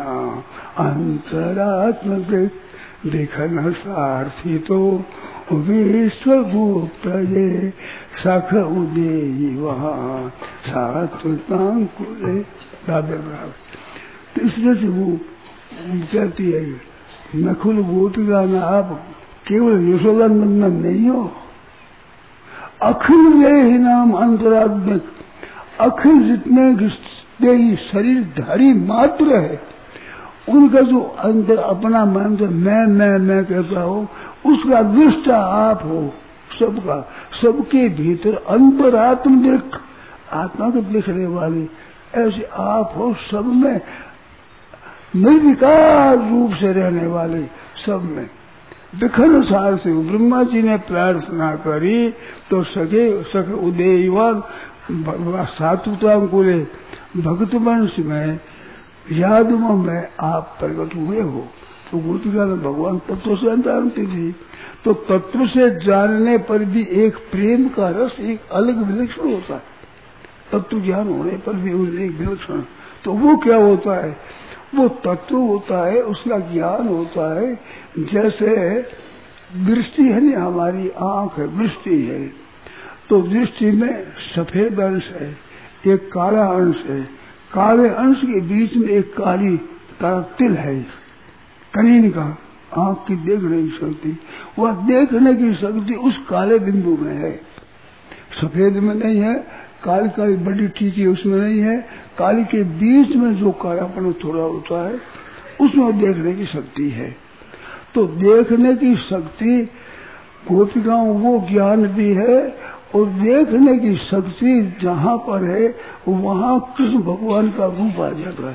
अंतरात्म देखन सारथी तो विश्व गुप्त ये सख उदे वहाँ सात्वतांकुले दादर बराबर। तो इसलिए से वो कहती है नकुल गोपिका में आप केवल यशोदा नंदन नहीं हो, अखिल देहि नाम अंतरात्मिक, अखिल जितने शरीरधारी मात्र है उनका जो अंदर अपना मन से मैं कहता हूँ, उसका दृष्टा आप हो सबका, सबके भीतर अंतरात्म देख, आत्मा को देखने वाले ऐसे आप हो, सब में निर्विकार रूप से रहने वाले, सब में विखन सार से। ब्रह्मा जी ने प्रार्थना करी तो सख उदयवान सात्वतांकुले भक्त वंश में यादव में आप प्रकट हुए हो। तो गोपिका ने भगवान तत्व से जानती थी, तो तत्व से जानने पर भी एक प्रेम का रस एक अलग विलक्षण होता है। तत्व ज्ञान होने पर भी एक विलक्षण, तो वो क्या होता है? वो तत्व होता है, उसका ज्ञान होता है। जैसे दृष्टि है ना, हमारी आंख है, दृष्टि है, तो दृष्टि में सफेद अंश है, एक काला अंश है, काले अंश के बीच में एक काली तिल है, करीन का, आंख की देखने की शक्ति, वह देखने की शक्ति उस काले बिंदु में है, सफेद में नहीं है। काली काली बड़ी टीकी उसमें नहीं है, काली के बीच में जो कालापन थोड़ा होता है उसमें देखने की शक्ति है। तो देखने की शक्ति गोपिकाओं वो ज्ञान भी है, और देखने की शक्ति जहाँ पर है वहाँ कृष्ण भगवान का रूप आ जाता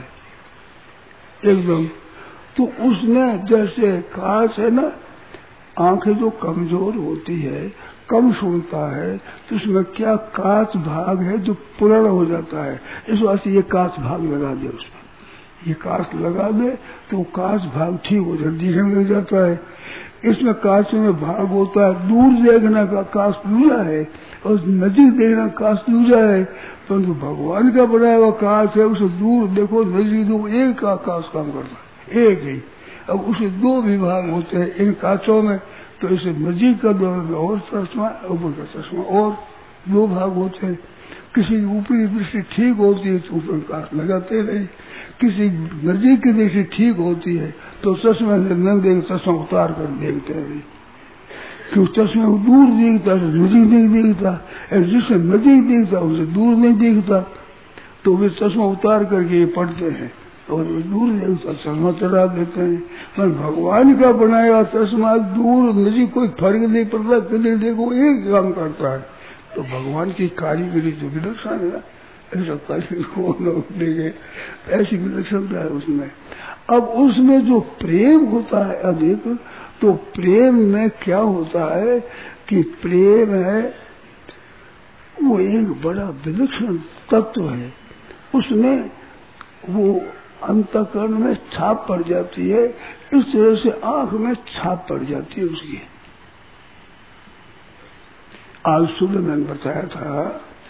है एकदम। तो उसमें जैसे कांच है ना, आंखें जो कमजोर होती है, कम सुनता है, तो उसमें क्या कांच भाग है जो पुराना हो जाता है, इस वास्ते ये कांच भाग लगा दे, उसमें ये कांच लगा दे तो कांच भाग ठीक हो जाता, दिखने लग जाता है। इसमें कांच में भाग होता है, दूर देखने का कांच दूजा है और नजीक देखना कांच दूजा है, परंतु भगवान का बनाया हुआ कांच है, उसे दूर देखो नजीक देखो एक का कांच काम करता है, एक ही। अब उसे दो विभाग होते हैं इन कांचों में, तो इसे नजीक का दो और चश्मा, ऊपर का चश्मा, और दो भाग होते हैं। किसी की ऊपरी दृष्टि ठीक होती है तो ऊपर कांच लगाते रहे, किसी नजीक की दृष्टि ठीक होती है तो चश्मे से न देख, चश्मा उतार कर देखते रहे, क्यों चश्मे दूर देखता है नजीक नहीं देखता, जिससे नजीक देखता उसे दूर नहीं देखता, तो वे चश्मा उतार करके पढ़ते हैं और दूर देखता चश्मा चढ़ा देते हैं। पर भगवान का बनाया चश्मा दूर नजीक कोई फर्क नहीं पड़ता, किधर देखो एक काम करता है। तो भगवान की कारीगरी जो विलक्षण है, ऐसा कारीगर कौन देखे, ऐसी विलक्षणता है उसमें। अब उसमें जो प्रेम होता है अधिक, तो प्रेम में क्या होता है कि प्रेम है वो एक बड़ा विलक्षण तत्व है, उसमें वो अंतःकरण में छाप पड़ जाती है, इस तरह से आंख में छाप पड़ जाती है उसकी। आज सुबह मैंने बताया था,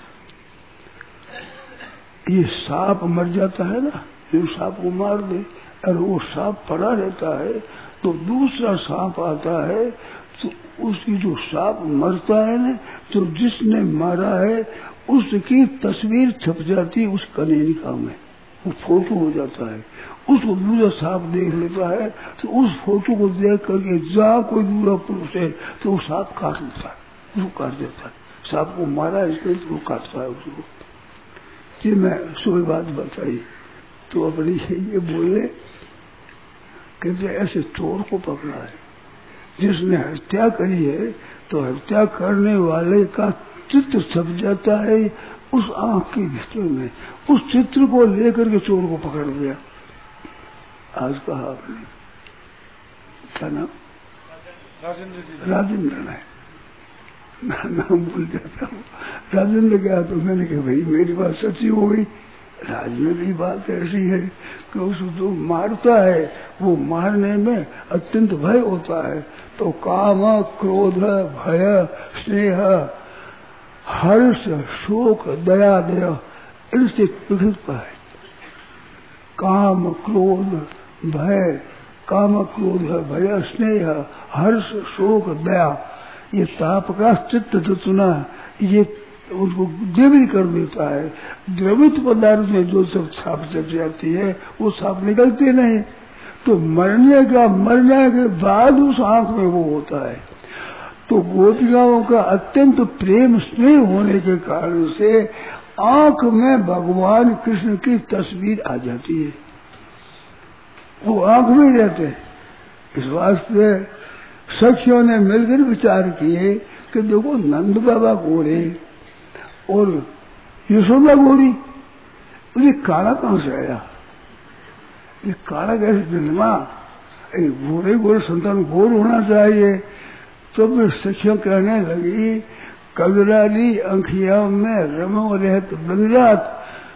ये सांप मर जाता है ना, जो सांप को मार दे, और वो सांप पड़ा रहता है तो दूसरा सांप आता है तो उसकी जो सांप मरता है ना, तो जिसने मारा है उसकी तस्वीर छप जाती है उस कनेनिका में, वो फोटो हो जाता है। उसको दूसरा सांप देख लेता है तो उस फोटो को देख करके जहाँ कोई दूसरा पुरुष है तो वो सांप काट लेता है, उसको काट देता है। सांप को मारा इसलिए तो वो काटता है उसको। जी मैं सोई बात बताई तो अपनी ये बोले कहते ऐसे चोर को पकड़ा है, जिसने हत्या करी है तो हत्या करने वाले का चित्र छप जाता है उस आंख के भीतर में, उस चित्र को लेकर के चोर को पकड़ लिया। आज कहा आपने क्या नाम? राजेंद्र है, नाम भूल जाता हूँ। राजेंद्र गया तो मैंने कहा भाई मेरी बात सच्ची हो गई। राजेंद्र की बात ऐसी है कि उसको जो मारता है वो मारने में अत्यंत भय होता है, तो काम क्रोध भय स्नेह हर्ष शोक दया दया इनसे पिघलता है। काम क्रोध भय, काम क्रोध भय स्नेह हर्ष शोक दया, ये ताप का चित्त जो चुना ये उनको द्रवित कर देता है। द्रवित पदार्थ में जो सब छाप चढ़ जाती है वो छाप निकलती नहीं, तो मरने के बाद उस आंख में वो होता है। तो गोपिकाओं का अत्यंत प्रेम स्नेह होने के कारण से आंख में भगवान कृष्ण की तस्वीर आ जाती है, वो आंख में रहते हैं। इस वास्ते सखियों ने मिलकर विचार किए कि देखो नंद बाबा गोरे और यशोदा गोरी, ये काला कहां से आया? ये काला कैसे जन्मा? गोरे गोरे संतान गोर होना चाहिए। तो फिर सखियों कहने लगी कगराली अंखिया में रमो रहत दिन रात,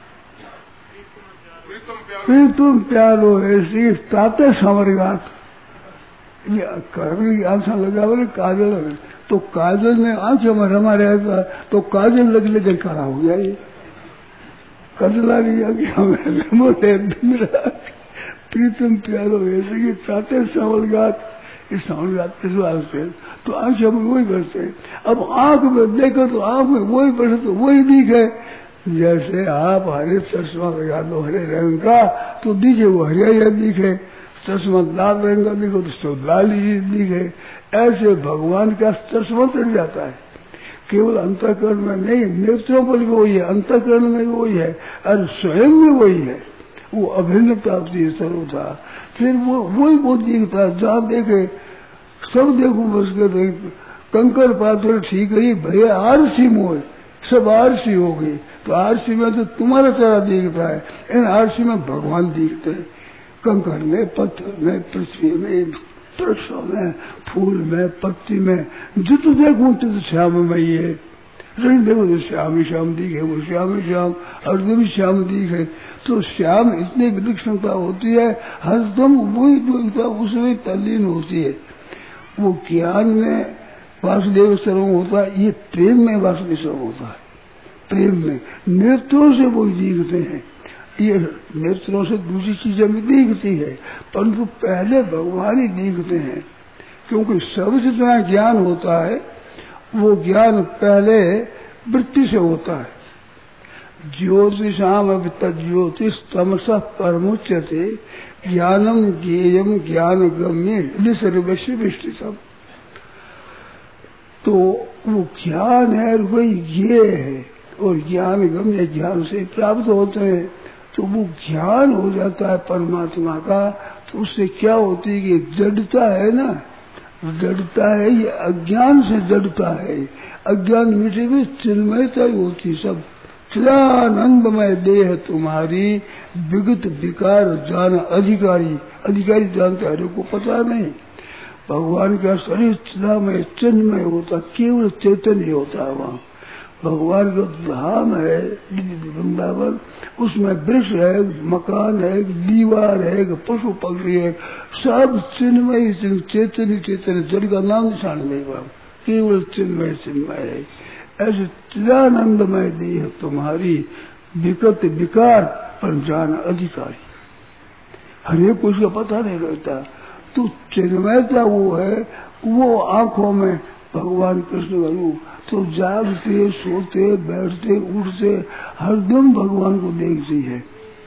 फिर तुम प्यारो ऐसी ताते समरगात। ये करवली आंखें लगा बोले काजल है, तो काजल में आंखों में रमा रहता तो काजल लग लगे काला हो गया। ये कजला लिया कि दिन रात प्रीतम प्यारो ऐसे कि ताते सावलगात, इस सावलगात किस वास्ते? तो आंखों में वही बरसे। अब आंख में देखो तो आंख में वही बरसे तो वही दिखे। जैसे आप हरे चश्मा लगा दो हरे रंग का तो दिखे वो हरिया दिखे, चश्मा लाल रंग का दिखो तो लाल ही दिखे। ऐसे भगवान का चश्मा चढ़ जाता है, केवल अंतःकरण में नहीं, नेत्रों पर भी वही है, अंतःकरण में भी वही है और स्वयं में वही है। वो अभिन्नता होती है सर्वथा। फिर वो दिखता जहाँ देखे सब देखो बस के कंकर पाथर ठीक है भैया आरसी मोह सब आरसी हो गई, तो आरसी में तो तुम्हारा चेहरा दिखता है, इन आरसी में भगवान दिखते हैं। कंकड़ में, पत्थर में, पृथ्वी में, वृक्षों में, फूल में, पत्ती में, जित देखूं तित श्याम में ही है। देखो तो श्याम ही श्याम दिखे, वो श्याम ही श्याम, अर्जुन भी श्याम दिखे। तो श्याम इतनी विलक्षणता होती है, हरदम वही दिखता उसमें तल्लीन होती है। वो ज्ञान में वासुदेव सर्वम होता है, ये प्रेम में वासुदेव सर्वम होता है। प्रेम में नेत्रों से वो दिखते हैं, ये नेत्रों से दूसरी चीजें भी दिखती है, परंतु पहले भगवान ही दिखते हैं। क्योंकि सब जितना ज्ञान होता है वो ज्ञान पहले वृत्ति से होता है। ज्योतिषाम ज्योतिष तमसा परमुच्यते ज्ञानम ज्ञेयम ज्ञान गम्य सर्वस्व विष्टितम। तो वो ज्ञान है वही ज्ञेय है और ज्ञान गम्य ज्ञान से प्राप्त होते हैं। तो वो ज्ञान हो जाता है परमात्मा का, तो उससे क्या होती है कि जड़ता है ना, जड़ता है ये अज्ञान से जड़ता है। अज्ञान मिटे भी चिन्मयता होती, सब चिदानंदमय देह तुम्हारी विगत विकार जान अधिकारी। अधिकारी जानते हरे को पता नहीं। भगवान का शरीर चिदामय चिन्मय होता, केवल चैतन्य होता है। वहाँ भगवान का धाम है वृंदावन, उसमें वृक्ष है, मकान है, दीवार है, पशु पक्षी है, सब चिन्मय चैतन्य चैतन्य, जड़ का नाम निशान नहीं बाबा, केवल चिन्मय चिन्मय है। ऐसे चिदानंदमय देह तुम्हारी विकट विकार पर जान अधिकारी। हरेक को उसका पता नहीं रहता। तो चिन्मयता वो है, वो आंखों में भगवान कृष्ण का रूप। तो जागते सोते बैठते उठते हरदम भगवान को देखती है।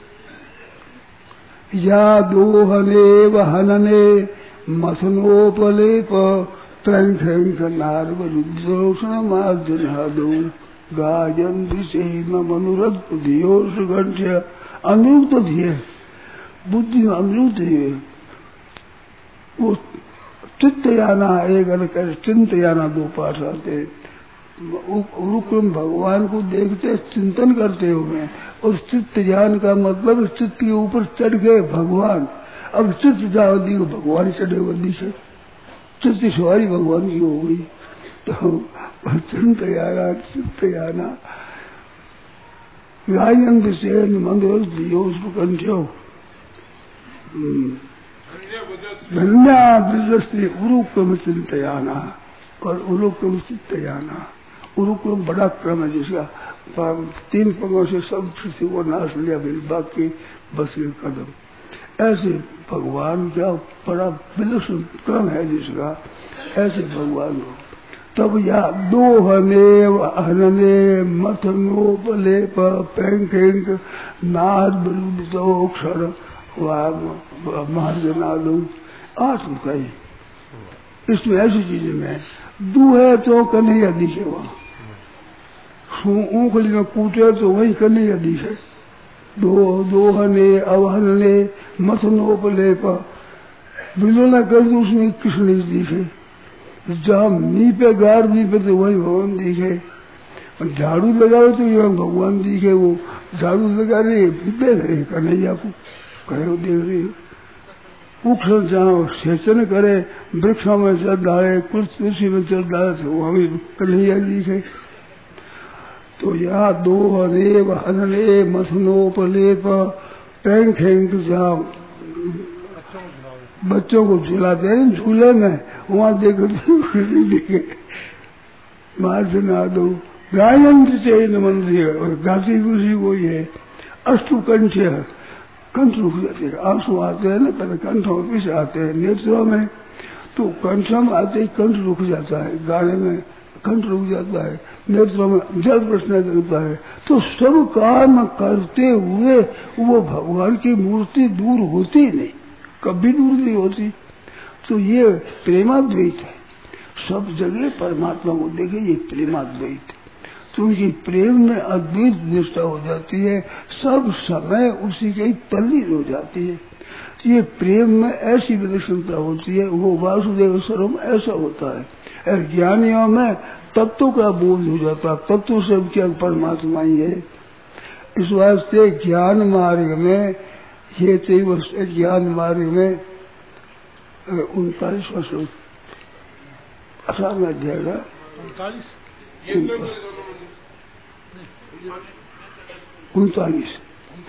या दोहने वहनने मथनोपलेप त्रैंख नारवरुद्रोषण मार्जनादो गायन विषेन मनुरथ धियोष घंट्य अनुक्त धिय बुद्धि में अनुक्त है। वो चित्तयाना एक अलग चिंतयाना दो पाठ आते। रुक्रम भगवान को देखते चिंतन करते हुए, और चित्त ज्ञान का मतलब चित्त के ऊपर चढ़ गए भगवान। अब चित्त जावदी को भगवान चढ़े हुए दिखे, चित्त सवारी भगवान की हो गई। तो चिंतयाना गायन से मंदिर दियो उसको कंठ्यो धन्या ब्रजस्त्री उरुक्रम चिंतयाना। और उरुक्रम चिंतयाना, उरुक्रम बड़ा क्रम है जिसका 3 पंगों से सब पृथ्वी को नाश लिया, फिर बाकी बस के कदम। ऐसे भगवान का बड़ा विलक्षण क्रम है जिसका, ऐसे भगवान को। तब या दोहने हनने मथनोपलेप पैंखेंक नाद बलुदितोक्षर मार्गनादो 8 मुखाई। इसमें ऐसी चीजें में दू है तो कन्हैया दिखे, वहाँ ऊँखली में कूटे तो वही कन्हैया दिखे। दोहने अवहनने मथनोपलेप बिलोना कर दो उसमें कृष्ण दिखे। जहाँ नी पे गाड़ नी पे तो वही भगवान दिखे। और झाड़ू लगाओ तो यहाँ भगवान दिखे। वो झाड़ू लगा रहे देख रहे कन्हैया को, कहे देख रहे। उक्षण जहाँ सेचन करे, वृक्षों में चल डाले, कुछ तुलसी में चल डाले तो वहाँ भी कन्हैया दिखे। तो यहाँ दोहने वहनने मथनोपलेप पैंखेंक जहाँ बच्चों को झुलाते हैं झूले में, वहाँ देखो देखे मार्जनादो गायन चैन मंदिर। और गाती भी वही है। अष्टुकंठ कंठ रुक जाते हैं, आंसू आते हैं ना, पहले कंठों में पीछे आते हैं नेत्रों में। तो कंठों में आते ही कंठ रुक जाता है, गाने में कंठ रुक जाता है, नेत्रों में जल बरसने लगता है। तो सब काम करते हुए वो भगवान की मूर्ति दूर होती नहीं, कभी दूर नहीं होती। तो ये प्रेमाद्वैत है, सब जगह परमात्मा को देखे, ये प्रेमाद्वैत। तो उनकी प्रेम में अद्वैत निष्ठा हो जाती है, सब समय उसी के तल्लीन हो जाती है। ये प्रेम में ऐसी विलक्षणता होती है, वो वासुदेव स्वरूप ऐसा होता है। और ज्ञानियों में तत्व का बोध हो जाता है, तत्व से क्या परमात्मा ही है। इस वास्ते ज्ञान मार्ग में ये 23 ज्ञान मार्ग में 39वां श्लोक 18वें अध्याय का 39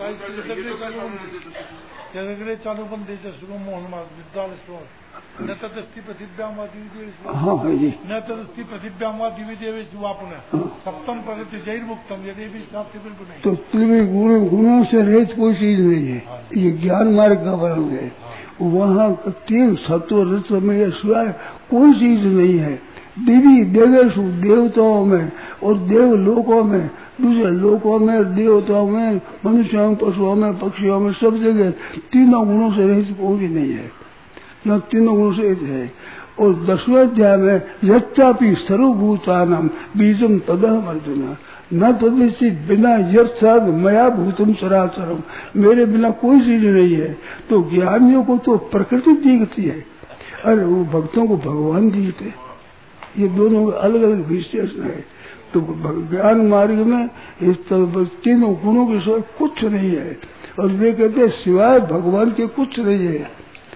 हाँ जी न तदस्ति पृथिव्याम वा दिव्य देवेश वापुनः सप्तम प्रगति जैर मुक्तम यदि भी साथ बिल्कुल नहीं। तो त्रिविध गुणों से रहित कोई चीज नहीं है, ये ज्ञान मार्ग का वर्णन है। वहाँ 3 सत्व रत्व में सिवाय कोई चीज नहीं है। दिव्य देवेशु देवताओं में और देवलोकों में, दूसरे लोकों में, देवताओं में, मनुष्यों में, पशुओं में, पक्षियों में, सब जगह 3 गुणों से रहित कोई नहीं है। यहाँ 3 गुणों से है। और 10वें अध्याय में यच्चापि सर्वभूतानां बीजम तदहम् अर्जुन न तदस्य बिना यत्साद मया भूतम चराचरम, मेरे बिना कोई चीज नहीं है। तो ज्ञानियों को तो प्रकृति दिखती है और वो भक्तों को भगवान दिखते। ये दोनों अलग अलग विशेषण है। तो ज्ञान मार्ग में इस 3 गुणों के सिवाय कुछ नहीं है। और वे कहते हैं सिवाय भगवान के कुछ नहीं है।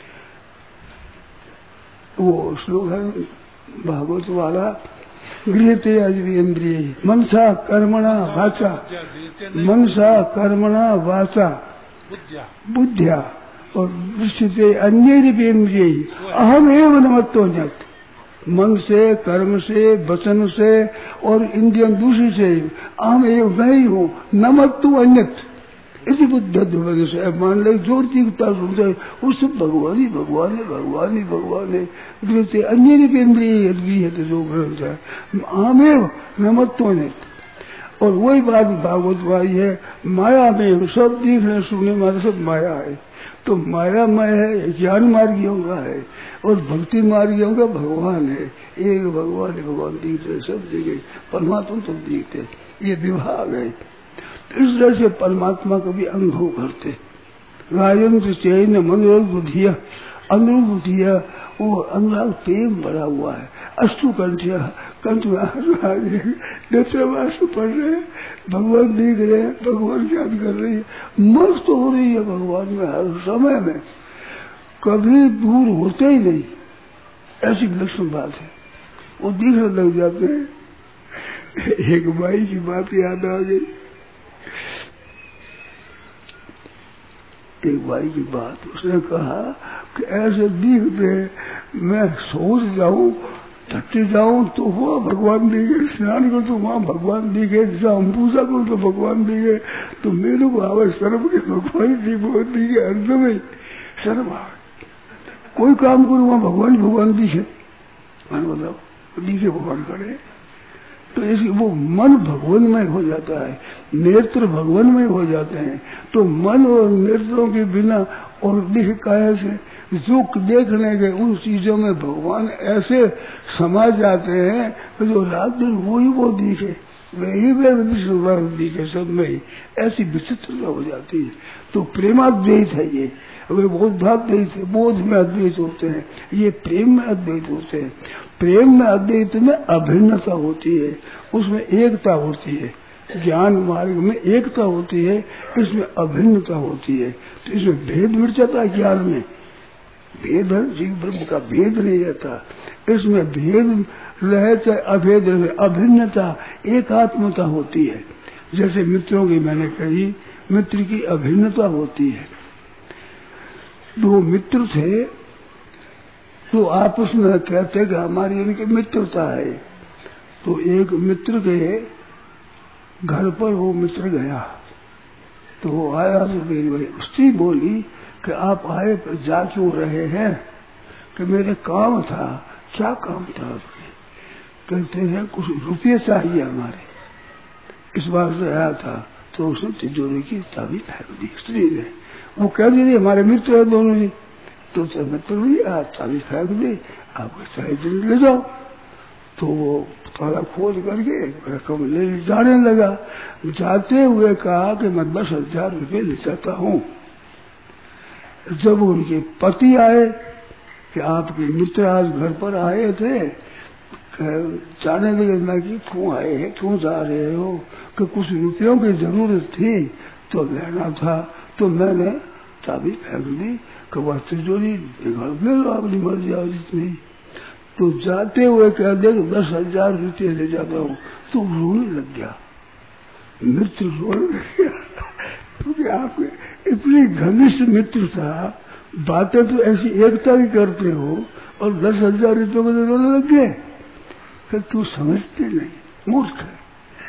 वो श्लोक है भागवत वाला, गृहते अजवीन्द्रिय मनसा कर्मणा वाचा, मनसा कर्मणा वाचा बुद्धिया और दृश्यते अन्येन्द्रिय अहम एव नमत्तो ज्ञात। मन से, कर्म से, वचन से और इंद्रियन दूसरी से अहम एव मैं ही हूँ, नमत्तो अन्यत। इसी बुद्ध से मान ले जोर दिखता सुनता है वो सब भगवान ही भगवान है, भगवान ही भगवान है। अन्य है तो जो ग्रंथ है आमेव नमत्व ने। और वही बात भागवत भाई है, माया में सब देखने सुनने मात्र सब माया है। तो माया मय है, ज्ञान मार्गियों का है और भक्ति मार्गियों का भगवान है। एक भगवान है, भगवान दिखते सब दिखे, परमात्मा तो दिखते, ये विभाग है। इस तरह से परमात्मा को भी अनुभव करते। राजन चैन मनोरथ बुद्धिया, अनुरूप बुद्धिया, वो अनुराग प्रेम भरा हुआ है। अष्टु कंठिया, कंठ में पढ़ रहे हैं, भगवान देख रहे हैं, भगवान ज्ञान कर रही है, मस्त हो रही है भगवान में हर समय में, कभी दूर होते ही नहीं। ऐसी विलक्षण बात है, वो दिखने लग जाते हैं। एक भाई की बात याद आ गई, एक भाई की बात, उसने कहा कि ऐसे दिखते मैं सोच जाऊं, थकते जाऊं तो हुआ भगवान दिखे, स्नान करो तो वहां भगवान दिखे, हम पूजा करो तो भगवान दिखे, तो मेरे को आवाज शर्म के भगवान दिखे, अर्थ में शर्म आवे। कोई काम करो वहां भगवान दिखे, मान बताओ दिखे भगवान करे, तो इसलिए वो मन भगवानमय हो जाता है, नेत्र भगवानमय हो जाते हैं। तो मन और नेत्रों के बिना और दिख काया से जो देखने के उन चीजों में भगवान ऐसे समा जाते हैं कि जो रात दिन वही वो दिखे, वही वे दिखे, सब में ही ऐसी विचित्रता हो जाती है। तो प्रेमाद्वैत है ये, वे बोधाद्वैत है, बोध में अद्वैत होते हैं, ये प्रेम में अद्वैत होते हैं। प्रेम में अद्वैत में अभिन्नता होती है, उसमें एकता होती है। ज्ञान मार्ग में एकता होती है, इसमें अभिन्नता होती है। तो इसमें भेद मिट जाता है, ज्ञान में भेद है, जीव ब्रह्म का भेद नहीं रहता। इसमें भेद रहे चाहे अभेद रहे, अभिन्नता एकात्मता होती है। जैसे मित्रों की मैंने कही, मित्र की अभिन्नता होती है। दो मित्र थे तो आपस में कहते कि हमारी उनकी मित्रता है। तो एक मित्र के घर पर वो मित्र गया, तो वो आया तो मेरी भाई उसकी बोली कि आप आए जा क्यों रहे हैं? कि मेरे काम था। क्या काम था आपके? कहते हैं कुछ रुपये चाहिए हमारे, इस बात से आया था। तो उसने तिजोरी की चाबी फेंक दी स्त्री ने। वो कह दी हमारे मित्र है दोनों ही, तो मित्र भी चाबी फेंक दी, आपको चाहिए ले जाओ। तो वो ताला खोल करके रकम ले जाने लगा। जाते हुए कहा कि मैं 10,000 रुपये ले जाता हूँ। जब उनके पति आए कि आपके मित्र आज घर पर आए थे, जाने लगे, मैं कि क्यों आए हैं, क्यों जा रहे हो? कि कुछ रुपयों की जरूरत थी तो लेना था, तो मैंने चाबी फेंक दी कि वह तिजोरी ले लो अपनी मर्जी आओ जितनी। तो जाते हुए कह दे 10,000 रुपये ले जाता हूँ। तो रोने लग गया, मित्र रोने लग गया, क्योंकि आपके इतनी घनिष्ठ मित्र था, बातें तो ऐसी एकता की करते हो और 10,000 रुपये को रोने लग गए। तू समझते नहीं, मूर्ख है।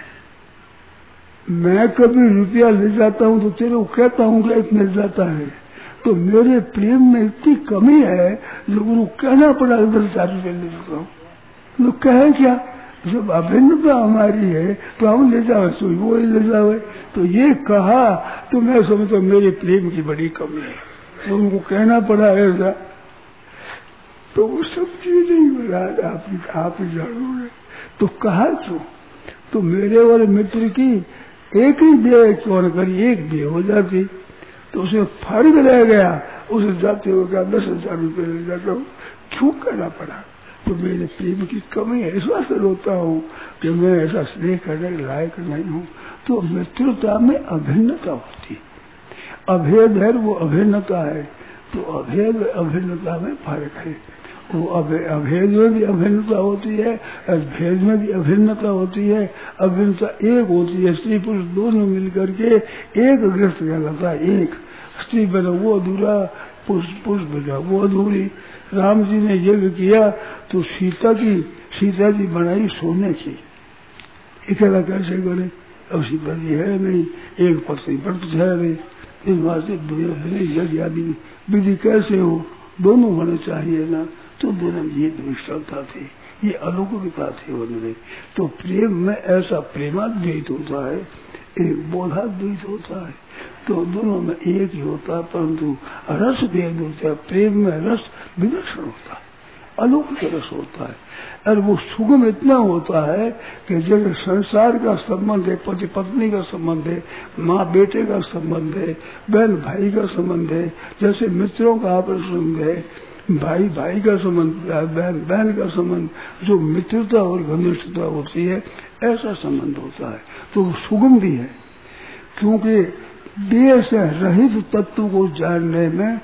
मैं कभी रुपया ले जाता हूँ तो तेरे को कहता हूँ कि इतना जाता है, तो मेरे प्रेम में इतनी कमी है लोगों को कहना पड़ा 10,000 रुपये ले जाता हूँ। लोग कहे क्या? जब अभिन्नता हमारी है तो हम ले जाओ, सो वो ले जाओ। तो ये कहा तो मैं समझता मेरे प्रेम की बड़ी कमी है, तो उनको कहना पड़ा ऐसा। तो वो सब चीज नहीं मिला, आप ही जानोगे। तो कहा क्यों? तो मेरे और मित्र की एक ही देह क्यों न करी, एक देह हो जाती। तो उसमें फर्क रह गया, उसे जाते हुए कहा 10,000 रुपये ले जाता हूँ। क्यों करना पड़ा? तो मेरे प्रेम की कमी है, इस बात से रोता हूँ कि मैं ऐसा स्नेह करने के लायक नहीं हूँ। तो मित्रता में अभिन्नता होती है, अभेद है वो अभिन्नता है। तो अभेद अभिन्नता में फर्क है। वो अभेद में भी अभिन्नता होती है, भेद में भी अभिन्नता होती है। अभिन्नता एक होती है, स्त्री पुरुष दोनों मिलकर के एक ग्रस्त कहलाता है। एक स्त्री बना वो अधूरा, पुरुष बना वो अधूरी। राम जी ने यज्ञ किया तो सीता जी बनाई सोने की, अकेला कैसे करे? उसी पति है नहीं, एक पत्नी व्रत है नहीं, इस बात से यज्ञ आदि विधि कैसे हो, दोनों होने चाहिए ना। तो दोनों में ये विषमता थी, ये अलौकिकता थी उनमें। तो प्रेम में ऐसा प्रेमाद्वैत होता है, एक बोधाद्वैत होता है, तो दोनों में एक ही होता है, परंतु रस भेद होता है। प्रेम में रस विलक्षण होता है, अलौकिक रस होता है, और वो सुगम इतना होता है कि जब संसार का संबंध है, पति पत्नी का संबंध है, माँ बेटे का संबंध है, बहन भाई का संबंध है, जैसे मित्रों का आपस संबंध है, भाई भाई का संबंध, बहन बहन का संबंध, जो मित्रता और घनिष्ठता होती है, ऐसा संबंध होता है। तो वो सुगम भी है, क्योंकि देह से रहित तत्व को जानने में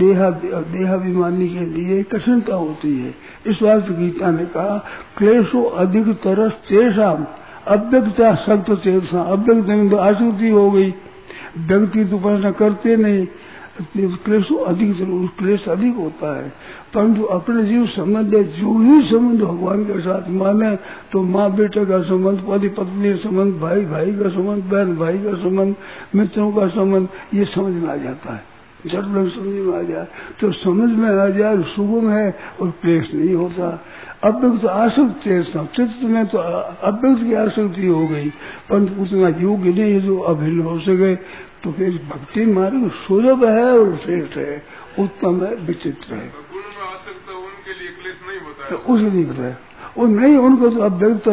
देहाभिमानी के लिए कठिनता होती है। इस बात गीता ने कहा, क्लेशो अधिक तरस तेषाम अव्यक्ता सक्त चेतसा। अव्यक्त में तो आसक्ति हो गई, व्यक्ति तो प्रश्न करते नहीं, क्लेशो अधिक, क्लेश अधिक होता है। परंतु अपने जीव संबंध है, जो ही संबंध भगवान के साथ माने, तो माँ बेटे का संबंध, पति पत्नी का संबंध, भाई भाई का संबंध, बहन भाई का संबंध, मित्रों का संबंध, ये समझ में आ जाता है, झटल समझ में आ जाए, तो समझ में आ जाए, सुगम है और क्लेश नहीं होता। अव्यक्त आसक्ति है, चित्त में तो अव्यक्त की आसक्ति हो गई, परंतु उतना योग्य नहीं जो अभिन्न हो सके। तो फिर भक्ति मार्ग सुलभ है और श्रेष्ठ है, उत्तम है, विचित्र है। गुण में आसक्त उनके लिए क्लेश नहीं होता है, उसे नहीं होता है, और नहीं उनको तो अव्यक्त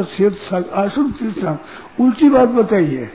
आसक्ति। उल्टी बात बताइए,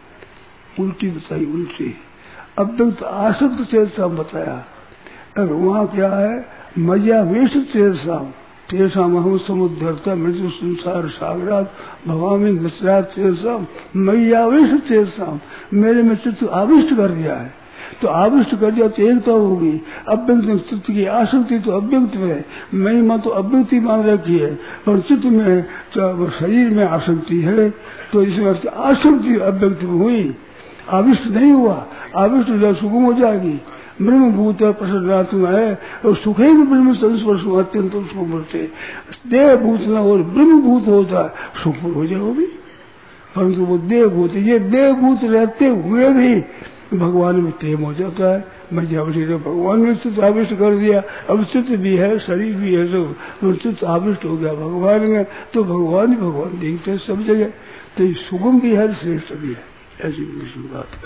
उल्टी बताई, उल्टी अव्यक्त आसक्त चेतसा बताया। और वहाँ क्या है, मया वेश चेतसा तेषा हम समुद्धरता मृत्यु संसार सागरात भवामी मिश्रात तेषा मैयाविष्ट तेषा, मेरे में चित्त आविष्ट कर दिया है। तो आविष्ट कर दिया तो एकता होगी। अव्यक्त में चित्त की आसक्ति तो अव्यक्त में, महिमा तो अव्यक्ति मान रखी है, और चित्त में तो शरीर में आसक्ति है, तो इसमें आसक्ति अव्यक्त में हुई, आविष्ट नहीं हुआ। आविष्ट जब सुगम हो जाएगी, ब्रह्मभूत है, प्रसन्नात्मा है, और सुखे भी ब्रह्म संस्पर्श अत्यंत सुख बढ़ते। देहभूत न हो, ब्रह्मभूत होता है, सुख हो जाए वो भी, परंतु वो देहभूत, ये देहभूत रहते हुए भी भगवान में प्रेम हो जाता है। मैं जब भगवान ने चित्त आविष्ट कर दिया, अब चित्त भी है, शरीर भी है, सब चित्त आविष्ट हो गया भगवान में, तो भगवान ही भगवान देखते हैं सब जगह। तो ये सुगम भी है, श्रेष्ठ भी है, ऐसी बात।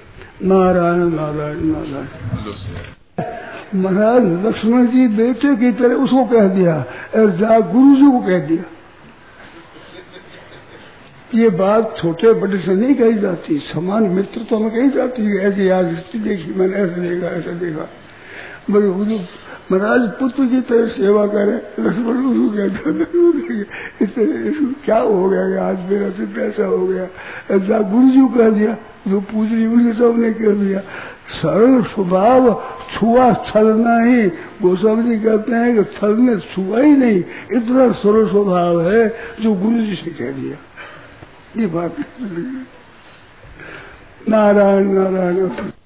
नारायण नारायण नारायण। महाराज लक्ष्मण जी बेटे की तरह उसको कह दिया, और जा गुरु जी को कह दिया। ये बात छोटे बड़े से नहीं कही जाती, समान मित्रता में कही जाती है। ऐसी आज स्थिति देखी मैंने, ऐसा देखा ऐसा देखा। महाराज पुत्र की तरह सेवा करे, लक्ष्मण उसको कहते क्या हो गया, आज मेरा सिर्फ ऐसा हो गया। ऐसा गुरु जी कह दिया, जो पूछ रही उनके सबने कह दिया। सरल स्वभाव छुआ छलना ही, गोस्वामी जी कहते हैं कि छल ने छुआ ही नहीं, इतना सरल स्वभाव है जो गुरु जी से कह दिया। ये बात नारायण नारायण।